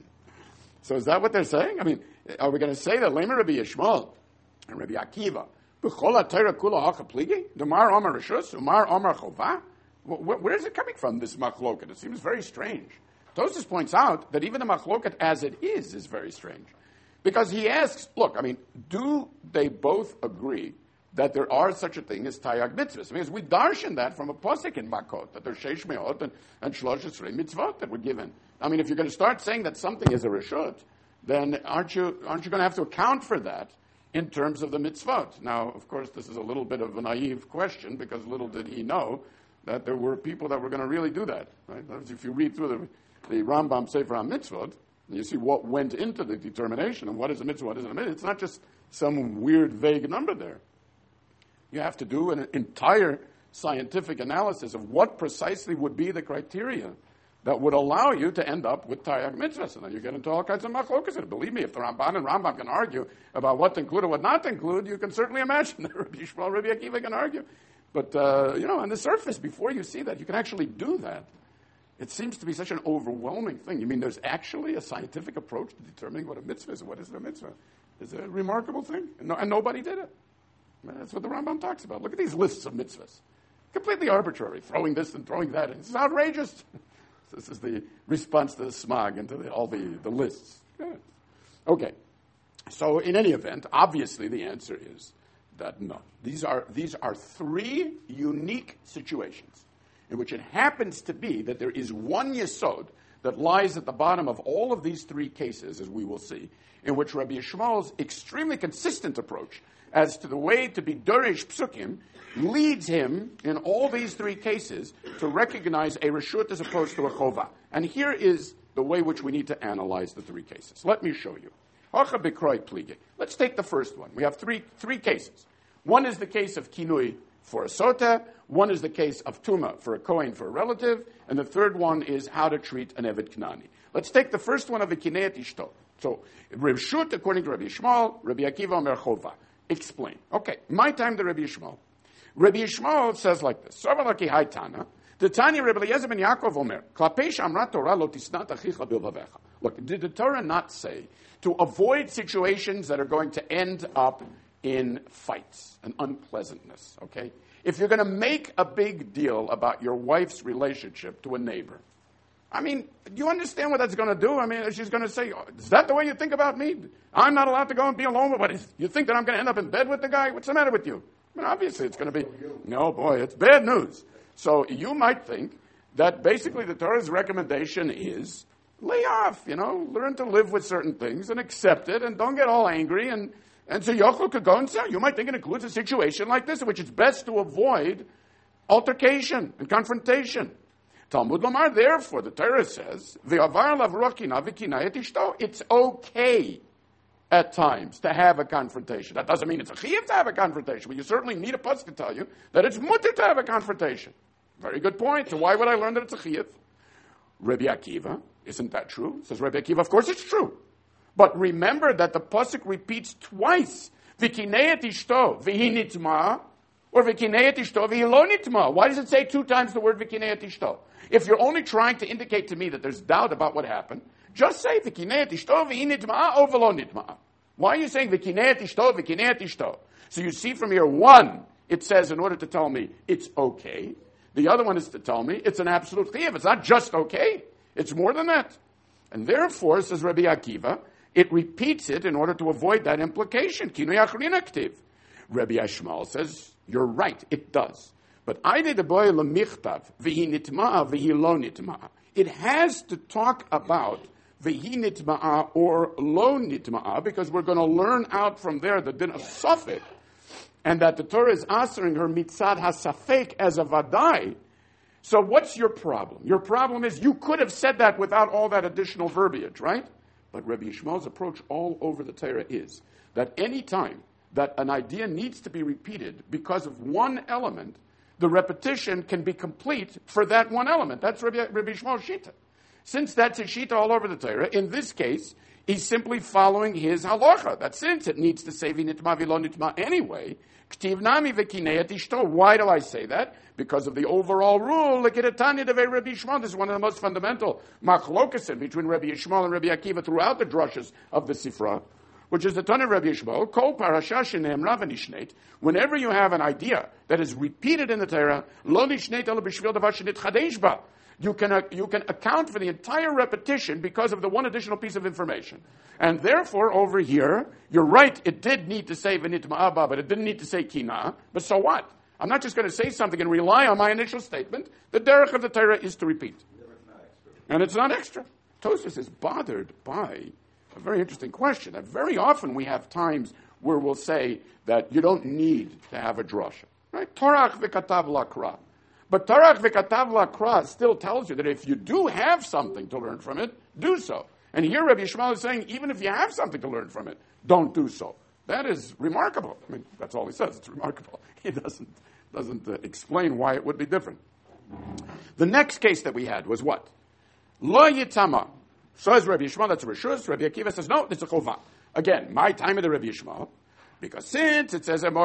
So is that what they're saying? I mean, are we going to say that Lamer Rabbi Yishmael and Rabbi Akiva, B'chol Torah kula hacha pligi, Dumar Omar Rishus, Umar Omar Chovah? Where is it coming from, this machloket? It seems very strange. Tosfos points out that even the machloket as it is is very strange. Because he asks, look, I mean, do they both agree that there are such a thing as tayag mitzvahs? Because we darshan that from a posik in Makot, that there's sheish me'ot and, and shlosh esrei mitzvot that were given. I mean, if you're going to start saying that something is a reshut, then aren't you aren't you going to have to account for that in terms of the mitzvot? Now, of course, this is a little bit of a naive question, because little did he know that there were people that were going to really do that. Right? If you read through the, the Rambam Sefer HaMitzvot, you see what went into the determination and what is a mitzvah, what isn't a mitzvah. It's not just some weird, vague number there. You have to do an entire scientific analysis of what precisely would be the criteria that would allow you to end up with Taryag mitzvahs. And then you get into all kinds of machlokas. And believe me, if the Ramban and Rambam can argue about what to include or what not to include, you can certainly imagine that Rabbi Yishmael and Rabbi Akiva can argue. But, uh, you know, on the surface, before you see that, you can actually do that. It seems to be such an overwhelming thing. You mean there's actually a scientific approach to determining what a mitzvah is and what isn't a mitzvah? It's a remarkable thing. And, no, and nobody did it. That's what the Rambam talks about. Look at these lists of mitzvahs. Completely arbitrary, throwing this and throwing that in. This is outrageous. This is the response to the smog and to the, all the, the lists. Good. Okay. So in any event, obviously the answer is that no. These are, these are three unique situations in which it happens to be that there is one yesod that lies at the bottom of all of these three cases, as we will see, in which Rabbi Yishmael's extremely consistent approach as to the way to be Dorish Psukim leads him, in all these three cases, to recognize a Reshut as opposed to a Chovah. And here is the way which we need to analyze the three cases. Let me show you. Let's take the first one. We have three, three cases. One is the case of Kinui for a Sota, one is the case of Tuma for a Kohen for a relative, and the third one is how to treat an Eved Knani. Let's take the first one of the Kineat Ishto. So, Reshut, according to Rabbi Yishmael, Rabbi Akiva Omer Chovah. Explain. Okay, my time to Rabbi Yishmael. Rabbi Yishmael says like this: Savalaki Haitana, the Tanya Rabbi Eliezer ben Yaakov Omer, Klapei Shamrat Torah lo tisnat achicha bilvavecha. Look, did the Torah not say to avoid situations that are going to end up in fights and unpleasantness? Okay, if you're going to make a big deal about your wife's relationship to a neighbor, I mean, do you understand what that's going to do? I mean, she's going to say, oh, is that the way you think about me? I'm not allowed to go and be alone with, but you think that I'm going to end up in bed with the guy? What's the matter with you? I mean, obviously it's going to be, no, boy, it's bad news. So you might think that basically the Torah's recommendation is lay off, you know, learn to live with certain things and accept it and don't get all angry. And, and so Yochel could go and say, you might think it includes a situation like this in which it's best to avoid altercation and confrontation. Talmud Lomar, therefore, the Torah says, it's okay at times to have a confrontation. That doesn't mean it's a chiyuv to have a confrontation, but you certainly need a pasuk to tell you that it's mutter to have a confrontation. Very good point. So why would I learn that it's a chiyuv? Rabbi Akiva, isn't that true? Says Rabbi Akiva, of course it's true. But remember that the pasuk repeats twice, v'kineyet ishto v'hi nitma, or v'kineyet ishto v'hi lo nitma. Why does it say two times the word v'kineyet ishto? If you're only trying to indicate to me that there's doubt about what happened, just say v'kineyet ishto v'hi nitma or v'lo nitma. Why are you saying v'kineyet ishto v'kineyet ishto? So you see from here, one, it says in order to tell me it's okay. The other one is to tell me it's an absolute chiyuv. It's not just okay. It's more than that. And therefore, says Rabbi Akiva, it repeats it in order to avoid that implication. Kinui achrin aktiv. Rabbi Yishmael says, you're right, it does. But I did a boy lemichtav v'hi nitma'a v'hi lo nitma'a. It has to talk about v'hi nitma'a or lo nitma'a because we're going to learn out from there the din of safek, and that the Torah is answering her mitzad hasafek as a vadai. So what's your problem? Your problem is you could have said that without all that additional verbiage, right? But Rabbi Yishmael's approach all over the Torah is that any time that an idea needs to be repeated because of one element, the repetition can be complete for that one element. That's Rabbi, Rabbi Yishmael's shita. Since that's his shita all over the Torah, in this case, he's simply following his halacha. That since it needs to say v'nitma v'lo nitma anyway, k'tiv nami v'kineyet ishto. Why do I say that? Because of the overall rule. Look at Tanya devei Rabbi Yishmael. This is one of the most fundamental machlokesim between Rabbi Yishmael and Rabbi Akiva throughout the drushes of the Sifra, which is the Tanya of Rabbi Yishmael. Kol parasha shene'emra v'nishnet. Whenever you have an idea that is repeated in the Torah, lo nishnet ela b'shvil davar shenitchadesh ba. You can, uh, you can account for the entire repetition because of the one additional piece of information. And therefore, over here, you're right, it did need to say v'nit ma'aba, but it didn't need to say kina. But so what? I'm not just going to say something and rely on my initial statement. The derech of the Torah is to repeat. And it's not extra. Tosfos is bothered by a very interesting question. That very often we have times where we'll say that you don't need to have a drasha. Right? Torach v'katav lakra. But Tarach v'katav lakra still tells you that if you do have something to learn from it, do so. And here Rabbi Yishmael is saying, even if you have something to learn from it, don't do so. That is remarkable. I mean, that's all he says. It's remarkable. He doesn't doesn't uh, explain why it would be different. The next case that we had was what? Lo yitama. Says Rabbi Yishmael, that's a reshus. Rabbi Akiva says, no, it's a chova. Again, my time of the Rabbi Yishmael. Because since it says, so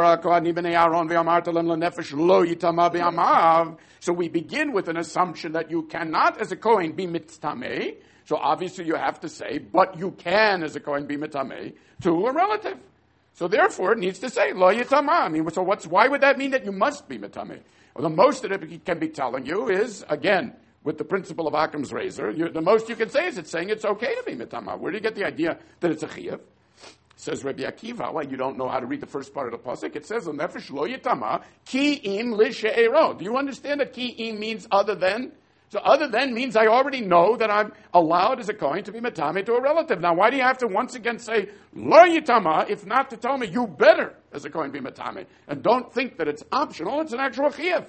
we begin with an assumption that you cannot, as a Kohen, be mitztameh. So obviously you have to say, but you can, as a Kohen, be mitztameh to a relative. So therefore, it needs to say, lo yitama. I mean, so what's, why would that mean that you must be mitztameh? Well, the most that it can be telling you is, again, with the principle of Akram's razor, you, the most you can say is it's saying it's okay to be mitztameh. Where do you get the idea that it's a chiyuv? Says Rabbi Akiva, well, you don't know how to read the first part of the pasuk. It says, "Nefesh lo yitama ki im lishe'ero." Do you understand that ki im means other than? So other than means I already know that I'm allowed as a Kohen to be metame to a relative. Now, why do you have to once again say lo yitama if not to tell me you better as a Kohen be metame? And don't think that it's optional; it's an actual chiyuv.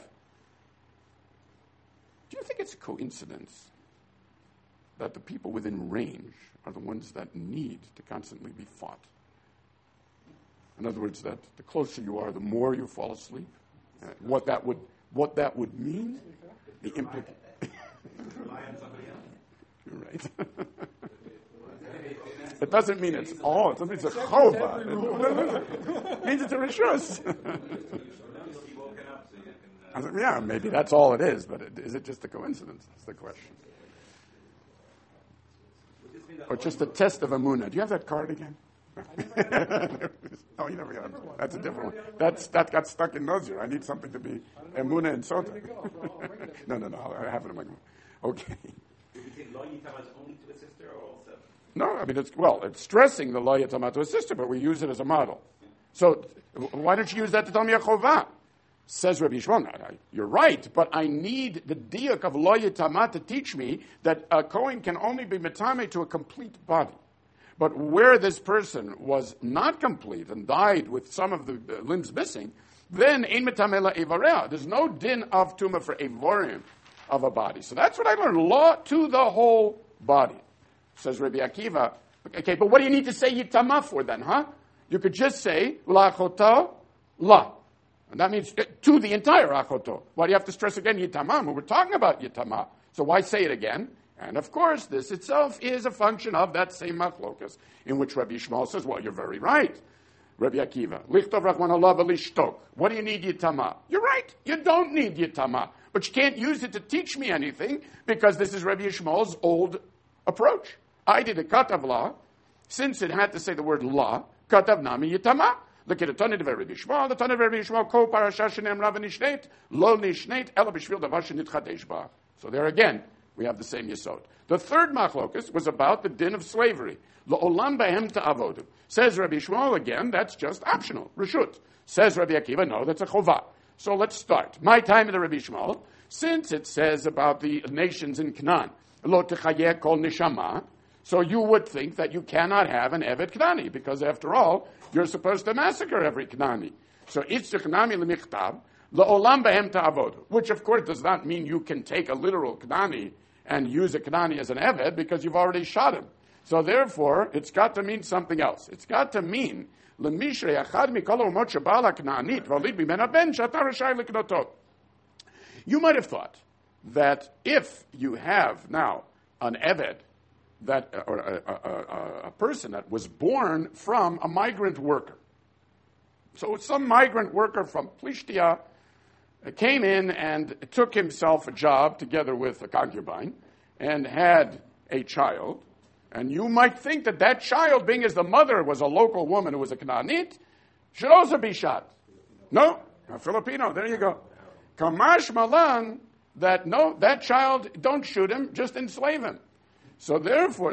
Do you think it's a coincidence that the people within range are the ones that need to constantly be fought? In other words, that the closer you are, the more you fall asleep. Uh, what that would what that would mean, the implication. You're right. It doesn't mean it's all. It doesn't mean it's a chova. It means it's a rishus. I said, yeah, maybe that's all it is, but it, is it just a coincidence? That's the question. Or just a test of Amunah. Do you have that card again? No, you never got it. That's a different one. That's, that got stuck in Nazir. I need something to be Emuna and Sota. No, no, no. I have it in my Okay. Did we say lo yitamas only to a sister or also? No, I mean, it's, well, it's stressing the lo yitama to a sister, but we use it as a model. So why don't you use that to tell me a chovah? Says Rabbi Yishmael, you're right, but I need the diuk of lo yitama to teach me that a Kohen can only be metame to a complete body. But where this person was not complete and died with some of the uh, limbs missing, then ein metame la evareha. There's no din of tuma for evorim of a body. So that's what I learned. Law to the whole body. Says Rabbi Akiva. Okay, but what do you need to say yitama for then, huh? You could just say la achota la. And that means to the entire achoto. Why do you have to stress again yitama? Well, we're talking about yitama. So why say it again? And of course, this itself is a function of that same machlokas, in which Rabbi Yishmael says, well, you're very right. Rabbi Akiva, lichtov rachman Allah v'lishtok. What do you need yitama? You're right. You don't need yitama. But you can't use it to teach me anything, because this is Rabbi Yishmael's old approach. I did a katav law, since it had to say the word la, katav nami yitama. Look at the Tana of Rabbi Yishmael. The Tana of Rabbi Yishmael, ko parasha shenem rav nishnet, lo nishnet, ela b'shvil davar shenitchadesh ba. So there again, we have the same yesod. The third machlokus was about the din of slavery. L'olam behem ta'avodu. Says Rabbi Yishmael again, that's just optional, reshut. Says Rabbi Akiva, no, that's a chovah. So let's start. My time of the Rabbi Yishmael, since it says about the nations in Canaan, lo techayeh kol nishama, so you would think that you cannot have an Evet Knani, because after all, you're supposed to massacre every Knani. So itzich nami l'michtav, la'olam behem ta'avodu, which of course does not mean you can take a literal Knani and use a Knani as an Evet, because you've already shot him. So therefore, it's got to mean something else. It's got to mean, l'mishrei achad mikol umot sheba'al ha'knanit, v'olid bimena ben shatar rashai liknoto. You might have thought that if you have now an Evet, that or a, a, a, a person that was born from a migrant worker. So some migrant worker from Plishtia came in and took himself a job together with a concubine and had a child. And you might think that that child, being as the mother was a local woman who was a Canaanite, should also be shot. No, a Filipino, there you go. Kamash Malan, that no, that child, don't shoot him, just enslave him. So therefore,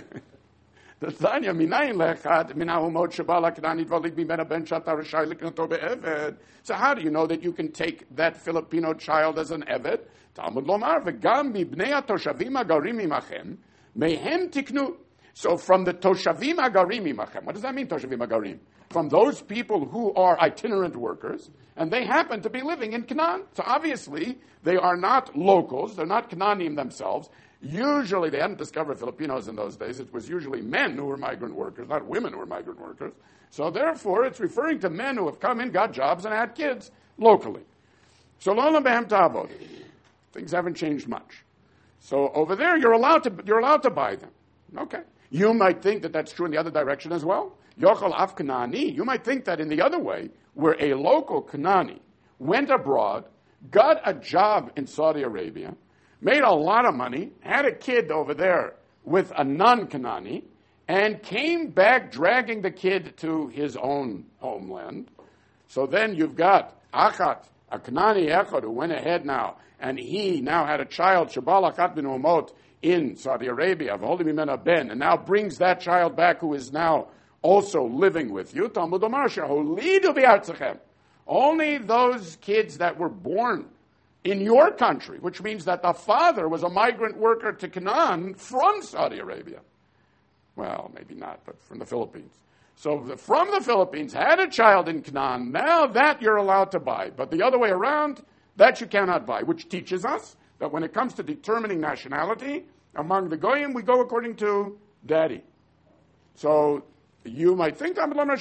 the Tanya minayin lechad minahumot shabala k'nanit v'olig mimena ben shatar rashai liknato be'eved. So how do you know that you can take that Filipino child as an eved? Talmud lomar v'gam mibnei atoshavim agarim imachem mehem tiknu. So from the toshavim agarim imachem, what does that mean, toshavim agarim? From those people who are itinerant workers, and they happen to be living in Canaan. So obviously, they are not locals, they're not Canaanim themselves. Usually, they hadn't discovered Filipinos in those days. It was usually men who were migrant workers, not women who were migrant workers. So therefore, it's referring to men who have come in, got jobs, and had kids locally. So Lolam Behem Tavod. Things haven't changed much. So over there, you're allowed to you're allowed to buy them. Okay. You might think that that's true in the other direction as well. Yochel Af Kanani. You might think that in the other way, where a local Kanani went abroad, got a job in Saudi Arabia, made a lot of money, had a kid over there with a non-Kanani, and came back dragging the kid to his own homeland. So then you've got Achat, a Kanani Echad, who went ahead now, and he now had a child, Shabal Achat bin Umot, in Saudi Arabia, V'holim Mimena Ben, and now brings that child back who is now also living with you. Talmud Omar Sheholidu B'Artzachem. Only those kids that were born in your country, which means that the father was a migrant worker to Canaan from Saudi Arabia. Well, maybe not, but from the Philippines. So the, from the Philippines, had a child in Canaan, now that you're allowed to buy. But the other way around, that you cannot buy, which teaches us that when it comes to determining nationality, among the Goyim, we go according to daddy. So you might think,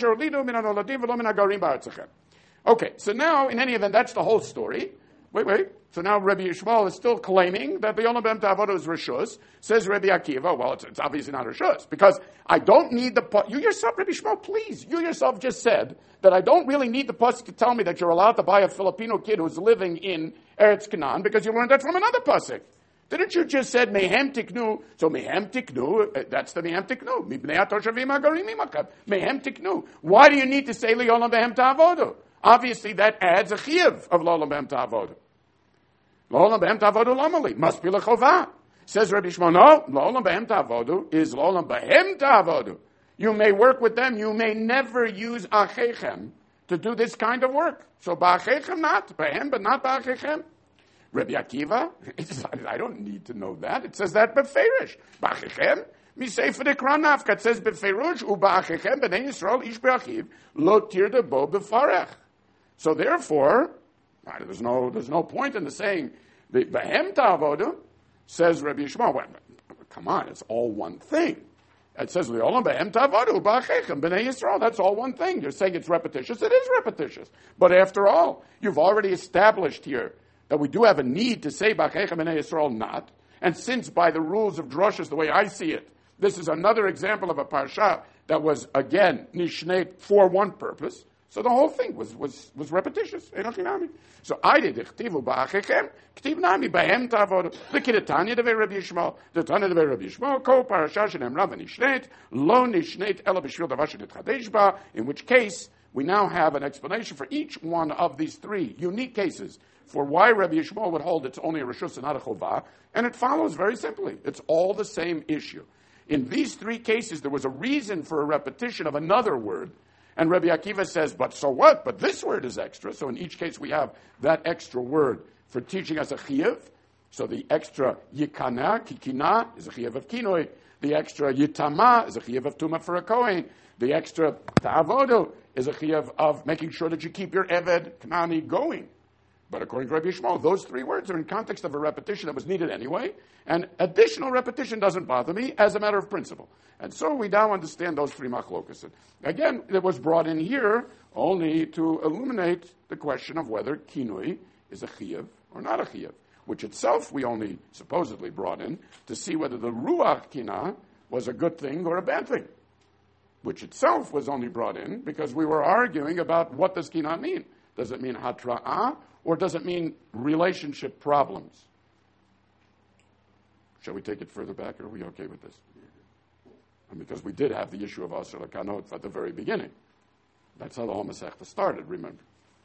okay, so now, in any event, that's the whole story. Wait, wait. So now Rabbi Yishmael is still claiming that the Yonah Bem Ta'avodah is Rishus. Says Rabbi Akiva, well, it's, it's obviously not Rishus, because I don't need the... Pu- you yourself, Rabbi Yishmael, please, you yourself just said that I don't really need the pasuk to tell me that you're allowed to buy a Filipino kid who's living in Eretz Canaan, because you learned that from another pasuk. Didn't you just said mehem tiknu? So mehem tiknu, uh, that's the mehem tiknu. Mibnei atoshavim agarim imachav. Mehem tiknu. Why do you need to say liolam behem ta'avodu? Obviously, that adds a chiyuv of liolam behem ta'avodu. Liolam behem ta'avodu lamali. Must be lechovah. Says Rabbi Shmuel, no, liolam behem ta'avodu is liolam behem ta'avodu. You may work with them. You may never use achechem to do this kind of work. So ba'achechem not, behem, but not ba'achechem. Rabbi Akiva, I don't need to know that. It says that beferish. Ba'achechem, miseifer de kranafka. It says beferush, u'ba'achechem, b'nei Yisrael, ish be'achiv, lo tirde bo befarech. So therefore, there's no, there's no point in the saying, the behem ta'avodu, says Rabbi Yishmael. Well, come on, it's all one thing. It says, Le'olam behem ta'avodu, ba'achechem, b'nei Yisrael. That's all one thing. You're saying it's repetitious. It is repetitious. But after all, you've already established here that we do have a need to say ba'achechem, b'nei Yisrael not. And since by the rules of drushes, the way I see it, this is another example of a parsha that was, again, nishneit for one purpose. So the whole thing was was was repetitious. So I did ichtivu ba'achechem, ktiv nami b'hem ta'avodu. The kidatanya de Rabbi Yishmael, the Tanya de Rabbi Yishmael, ko parasha shenem rav nishneit, lo nishneit ela b'shvil davar shenitchadesh ba. In which case we now have an explanation for each one of these three unique cases for why Rabbi Yishmael would hold it's only a reshus and not a chovah, and it follows very simply. It's all the same issue. In these three cases, there was a reason for a repetition of another word. And Rabbi Akiva says, but so what? But this word is extra. So in each case, we have that extra word for teaching us a chiyuv. So the extra yikana, kikina, is a chiyuv of kinoi. The extra yitama is a chiyuv of tuma for a kohen. The extra ta'avodu is a chiyuv of making sure that you keep your eved kanani going. But according to Rabbi Yishmael, those three words are in context of a repetition that was needed anyway, and additional repetition doesn't bother me as a matter of principle. And so we now understand those three machlokas. Again, it was brought in here only to illuminate the question of whether kinui is a chiyuv or not a chiyuv, which itself we only supposedly brought in to see whether the ruach kina was a good thing or a bad thing, which itself was only brought in because we were arguing about what does kina mean. Does it mean hatra'ah, or does it mean relationship problems? Shall we take it further back, or are we okay with this? And because we did have the issue of Asher Lakanot at the very beginning. That's how the whole Masechta started, remember.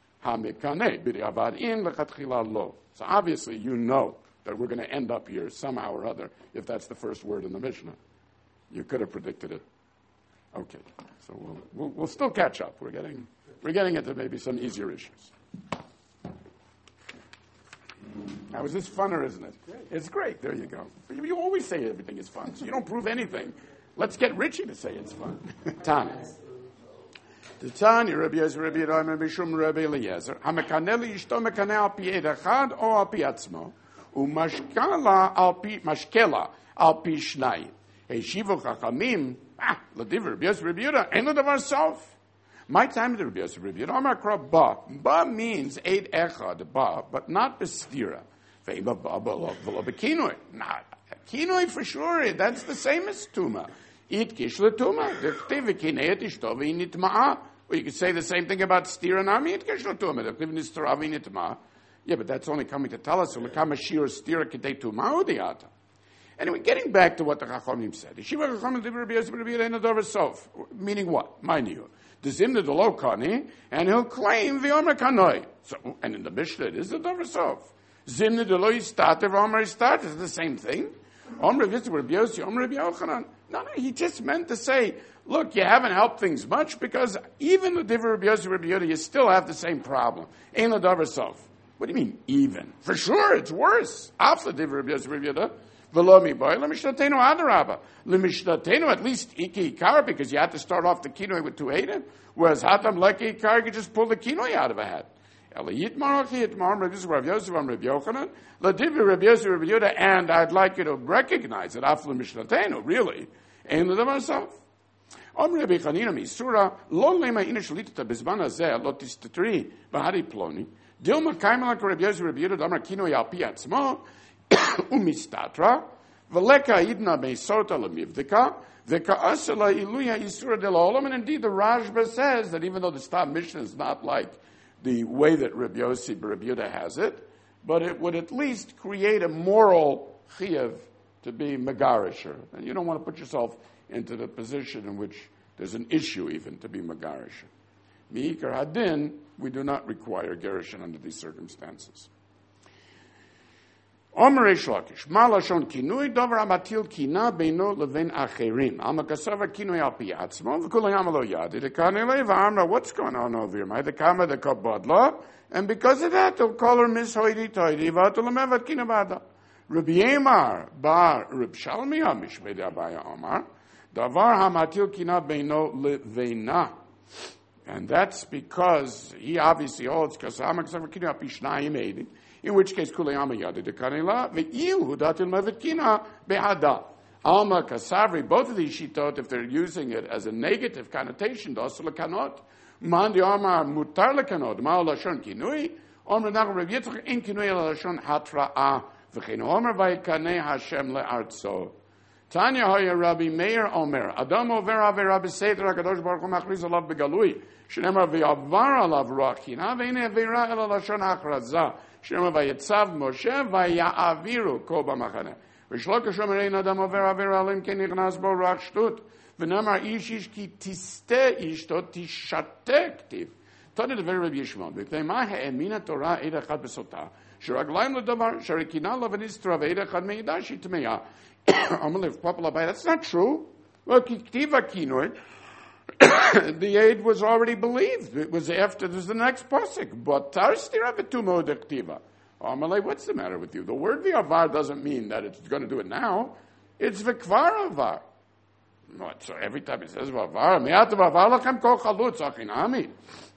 So obviously you know that we're going to end up here somehow or other if that's the first word in the Mishnah. You could have predicted it. Okay, so we'll, we'll, we'll still catch up. We're getting, we're getting into maybe some easier issues. Now, is this fun or isn't it? Great. It's great. There you go. You always say everything is fun, so you don't prove anything. Let's get Richie to say it's fun. Tanya. The Tanya, Rabbi Yezer, Rabbi Yeroim, Rabbi Shum, Rabbi Eliezer, HaMekaneh Ishto Mekaneh al pi ed echad o al pi atzmo, u'mashkala al pi, mashkela al pi shnayim. Heshivu chachamim, ah, l'div Rabbi Yezer, Rabbi Yeroim, ein lo davar sof. My time to Rabbi Yezer, Rabbi Yeroim, Amar ba. Ba means ed echad, ba, but not bestira. Ve'ima ba, v'lo bekinoi. Not kinoi for sure. That's the same as tuma. It kish l'tuma. Dechtiv v'kinei ishto v'initma'a. Well, you could say the same thing about stira nami. It kish l'tuma. Dechtiv nistra v'initma'a. Yeah, but that's only coming to tell us. L'kama shir stira k'dei tuma u'diata. Anyway, getting back to what the Chachamim said. Yeshiva Chachamim div Rabbi Yezer, Rabbi Yeroim, Dover Sof. Meaning what? Mind you. The Zimna de lo kani, and he'll claim the Omer kanoi. So, and in the Mishnah, it is the Dover Sof. Zimna de lo yistater, Omer yistater. It's the same thing. Omer Rabbi Yezer, Rabbi Yossi, Omer Rabbi Yochanan. No, no, he just meant to say, look, you haven't helped things much because even the Div Rabbi Yossi, Rabbi Yehuda, you still have the same problem. Ein lo Dover Sof. What do you mean, even? For sure, it's worse. After Div Rabbi Yossi, Rabbi Yehuda. V'lo mi boy, l'mishnatenu adarabba. L'mishnatenu, at least iki ikar, because you had to start off the kinoi with two eidim, whereas hatam leki ikar, you could just pull the kinoi out of a hat. Ela yitmar ochi yitmar, Rabbi Yosef, Rabbi Yosef, Rabbi Yochanan, l'divi Rabbi Yosef, Rabbi Yehuda, and I'd like you to recognize it, af l'mishnatenu, really, ein l'davar sof. Om Rabbi Chanina misura, lo lema ina shlitata bizman hazeh, lo tistatri, v'hari ploni, dilma kaimelak Rabbi Yosef, Rabbi Yehuda, damar kinoi al pi atzmo, umistatra, veleka idna meisota lemivdika, vekaasela iluya isura de laolam. And indeed, the Rashba says that even though the Stam Mishnah is not like the way that Rabbi Yossi Rabbi Yehuda has it, but it would at least create a moral chiyuv to be megarisher. And you don't want to put yourself into the position in which there's an issue even to be megarisher. Mi'ikar hadin, we do not require gerushin under these circumstances. Omer Reish Lakish, ma lashon kinui dover amatil kina beino leven acherim. Alma kasava kinui al pi atzmo, v'kula yama lo yadi. The kanele v'amra, what's going on over here? The kama the kabadla, and because of that, they'll call her Miss Hoidi Toidi, v'atul mevat kina bada. Rabbi Yemar bar Reb Shalmi hamishmei Abaya Omar, davar hamatil kina beino levena. And that's because he obviously holds because Alma kasava kinui al pi shnayim edim. In which case, kulayama yadi dekanela ve'ilu datil mevetkina behada. Alma kasavri. Both of these shitot, if they're using it as a negative connotation, dosul lekanot. Man di Amar mutar lekanot. Ma lashon kinui. Omer nachum Rav Yitzchak in kinui lashon hatra'a v'chein Omer vaykanei Hashem le'artzo. Tanya hoya Rabbi Meir Omer Adam over avera b'seder HaKadosh Baruch Hu machriz alav begalui shenemar v'yavar alav ruach kina ve'ine avera ela lashon hachraza. Shema vayetzav Moshe vaya'aviru kol b'machane. V'shloka shomer ein adam over avera alim ken nichnas bo ruach shtut. V'namar ish ish ki tiste ishto tishatek tiv. Tani dever Rabbi Yishmael. V'pnei ma ha'emina Torah eid echad b'sotah. Sheraglaim l'davar sherikina l'v'nistra v'eid echad me'idashi tmeya. Amalev Papa. That's not true. Well, kiktiva kinoi. The aid was already believed. It was after, there's the next pasuk. But tarstira v'tumo dektiva. Amalei, what's the matter with you? The word v'avar doesn't mean that it's going to do it now. It's v'kvar avar. What? So every time it says v'avar, me'at v'avar lachem kol chalutz achinami.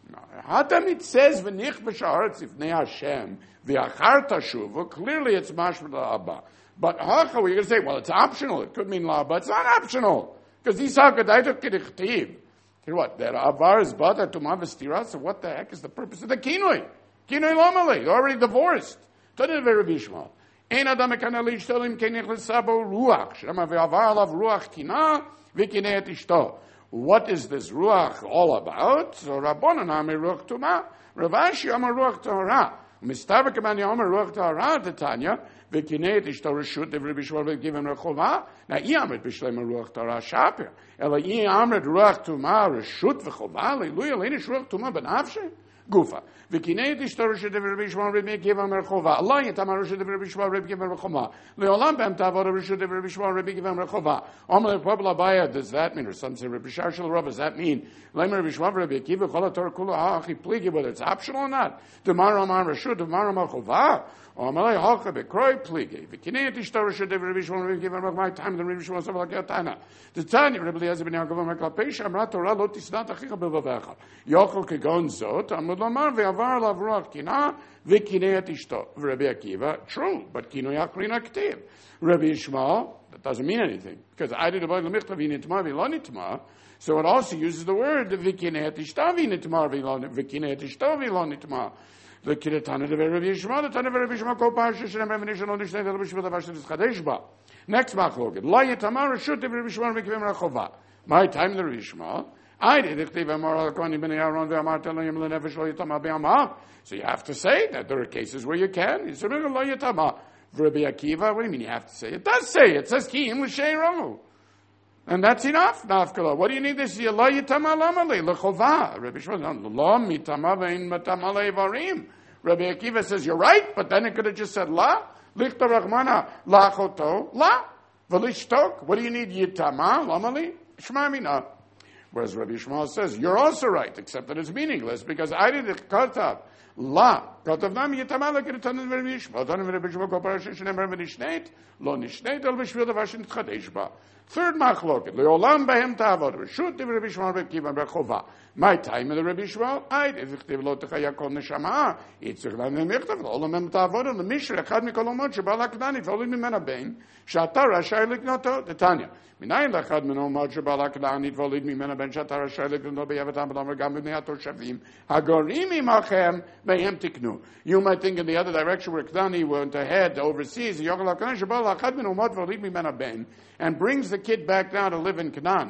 How come it says v'nich b'shaharetz ifnei Hashem v'achar tashuvu? Clearly it's mashma la'aba. But hacha, we're going to say, well, it's optional. It could mean la'aba. It's not optional. Because these are gedaitok kedichtiv. What? That avar is bada to mavestira. So what the heck is the purpose of the kinoi? Kinoi lomale. They're already divorced. Tadin very bishmal. Ein adam ekanali ishtolim kenich l'sabo ruach. Shema ve'avar alav ruach kina v'kineet ishto. What is this ruach all about? So Rabbanan ame ruach tuma. Ravashi ame ruach torah. Mistaver k'mani ame ruach torah. Tanya. V'kineet ishto reshut evri bishwar v'given rechova. Now, I amrit b'shlema ruach torah shaper. Ela I amrit ruach tuma reshut v'chova. Hallelujah. Leinish ruach tuma b'nafshe. Gufa. V'kineet ishto reshut evri bishwar v'given rechova. Allah yitamar reshut evri bishwar v'given rechova. Leolam b'em tavod reshut evri bishwar v'given rechova. Omer Pabla Abaya, does that mean, or some say Rabbi Shashal Rav, does that mean, Lemer b'shwav v'given chol haTorah kula ha'achi pligi, whether it's optional or not? Tomorrow amar reshut, tomorrow amar chova. Omalei halcha bekroi pligi. V'kineet ishto reshut evri bishwar v'given rechova. My time the Rabbi Shmuel Sav Lakatana. The Tanya Rabbi Eliezer ben Yaakov Amar Klapesh Amrat Torah lo tisnat achicha b'vavecha. Yochel kegon zot amud lomar ve'avar alav ruach kina v'kineet ishto. Rabbi Akiva, true, but kinu yakrina k'tiv. Rabbi Yishmael, that doesn't mean anything because I did about l'michtav v'nitma v'lonitma. So it also uses the word v'kineet ishto v'nitma v'kineet ishto v'lonitma. The Kiratana de Rabbi Yishmael, the Tana de Rabbi Yishmael, Kol Parsha Shem Revelation, Lo Nishnei Del Bishvat Avash Tis Chadesh Ba. Next machloket, Lo Yetamar Reshut de Rabbi Yishmael V'Kivem Rachova. My time the Rabbi Yishmael. I did it. Amar Al-Koni Ben Aaron Ve'Amar Teloyim Lenefesh Lo Yetamar Be'Amar. So you have to say that there are cases where you can. You say Lo Yetamar. Rabbi Akiva, what do you mean you have to say? It does say. It says Ki Im L'Shei Ramu. And that's enough, Nafkala. What do you need this? Lo Yetamar Lamale L'Chova. Rabbi Yishmael, Lo Mitama Ve'in Matama Le'Varim. Rabbi Akiva says, you're right, but then it could have just said, La, lichta rachmana, la choto, la, v'lishtok. What do you need, yitama, lamali, shmamina? Whereas Rabbi Yishmael says, you're also right, except that it's meaningless, because I did it, kotav, la, kotav nam yitama, like it tanen Rabbi Yishmael, tanen Rabbi Yishmael, ko parashin shenem Rabbi Nishneit, lo nishneit, al b'shvil davashin tchadesh ba. Third machloket, le'olam behem ta'avod, reshut div Rabbi Yishmael v'kivan b'chova. My time in the Rabbi Yishmael, I did v'chtiv lo techaya kol neshama, yitzich lan v'michtav, olam hem ta'avod, and the Mishra, echad mikolomot, shebal hakdani, v'olim mimena bein, shata rashai liknoto, the Tanya. Minayin lachad minomot, shebal hakdani, v'olim mimena bein, shata rashai liknoto, be'yavetam, b'lam v'gam b'nei atoshavim, hagorim imachem, behem tiknu. Rabbeinu. You might think in the other direction where Knani went ahead overseas, and brings the kid back down to live in Canaan.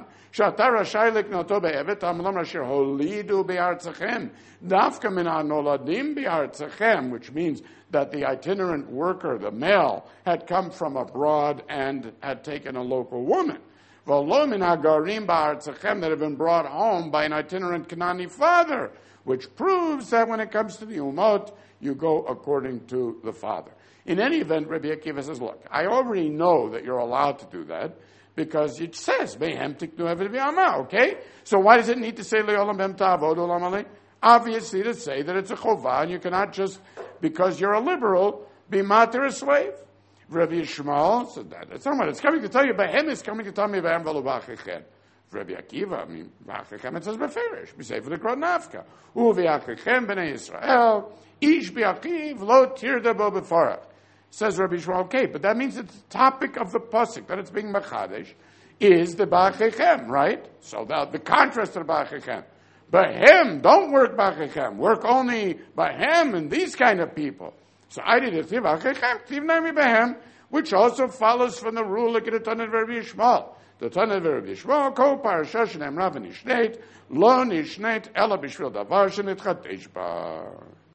Which means that the itinerant worker, the male, had come from abroad and had taken a local woman. That have been brought home by an itinerant Canaanite father, which proves that when it comes to the umot, you go according to the father. In any event, Rabbi Akiva says, look, I already know that you're allowed to do that because it says, okay? So why does it need to say, obviously to say that it's a chovah, and you cannot just, because you're a liberal, be mater a slave. Rabbi Yishmael said that. It's not what it's coming to tell you, Behem is coming to tell me, Behem v'lo b'achichem. Rabbi Akiva, I mean, b'achichem, it says beferish, b'sefer the krod nafka. U v'achichem b'nei Yisrael, ish b'achiv lo tirda bo b'forach. Says Rabbi Yishmael, okay, but that means that the topic of the pasuk, that it's being machadesh, is the b'achichem, right? So the, the contrast to the b'achichem. Behem, don't work b'achichem, work only Behem and these kind of people. So I did it, which also follows from the rule like the Tanna of Rabbi Yishmael. The Tanna of Rabbi Yishmael, Kol Parasha Shenem Rav Nishneit, Lo Nishneit Ela B'Shvil Davar Shenitchatesh Bar.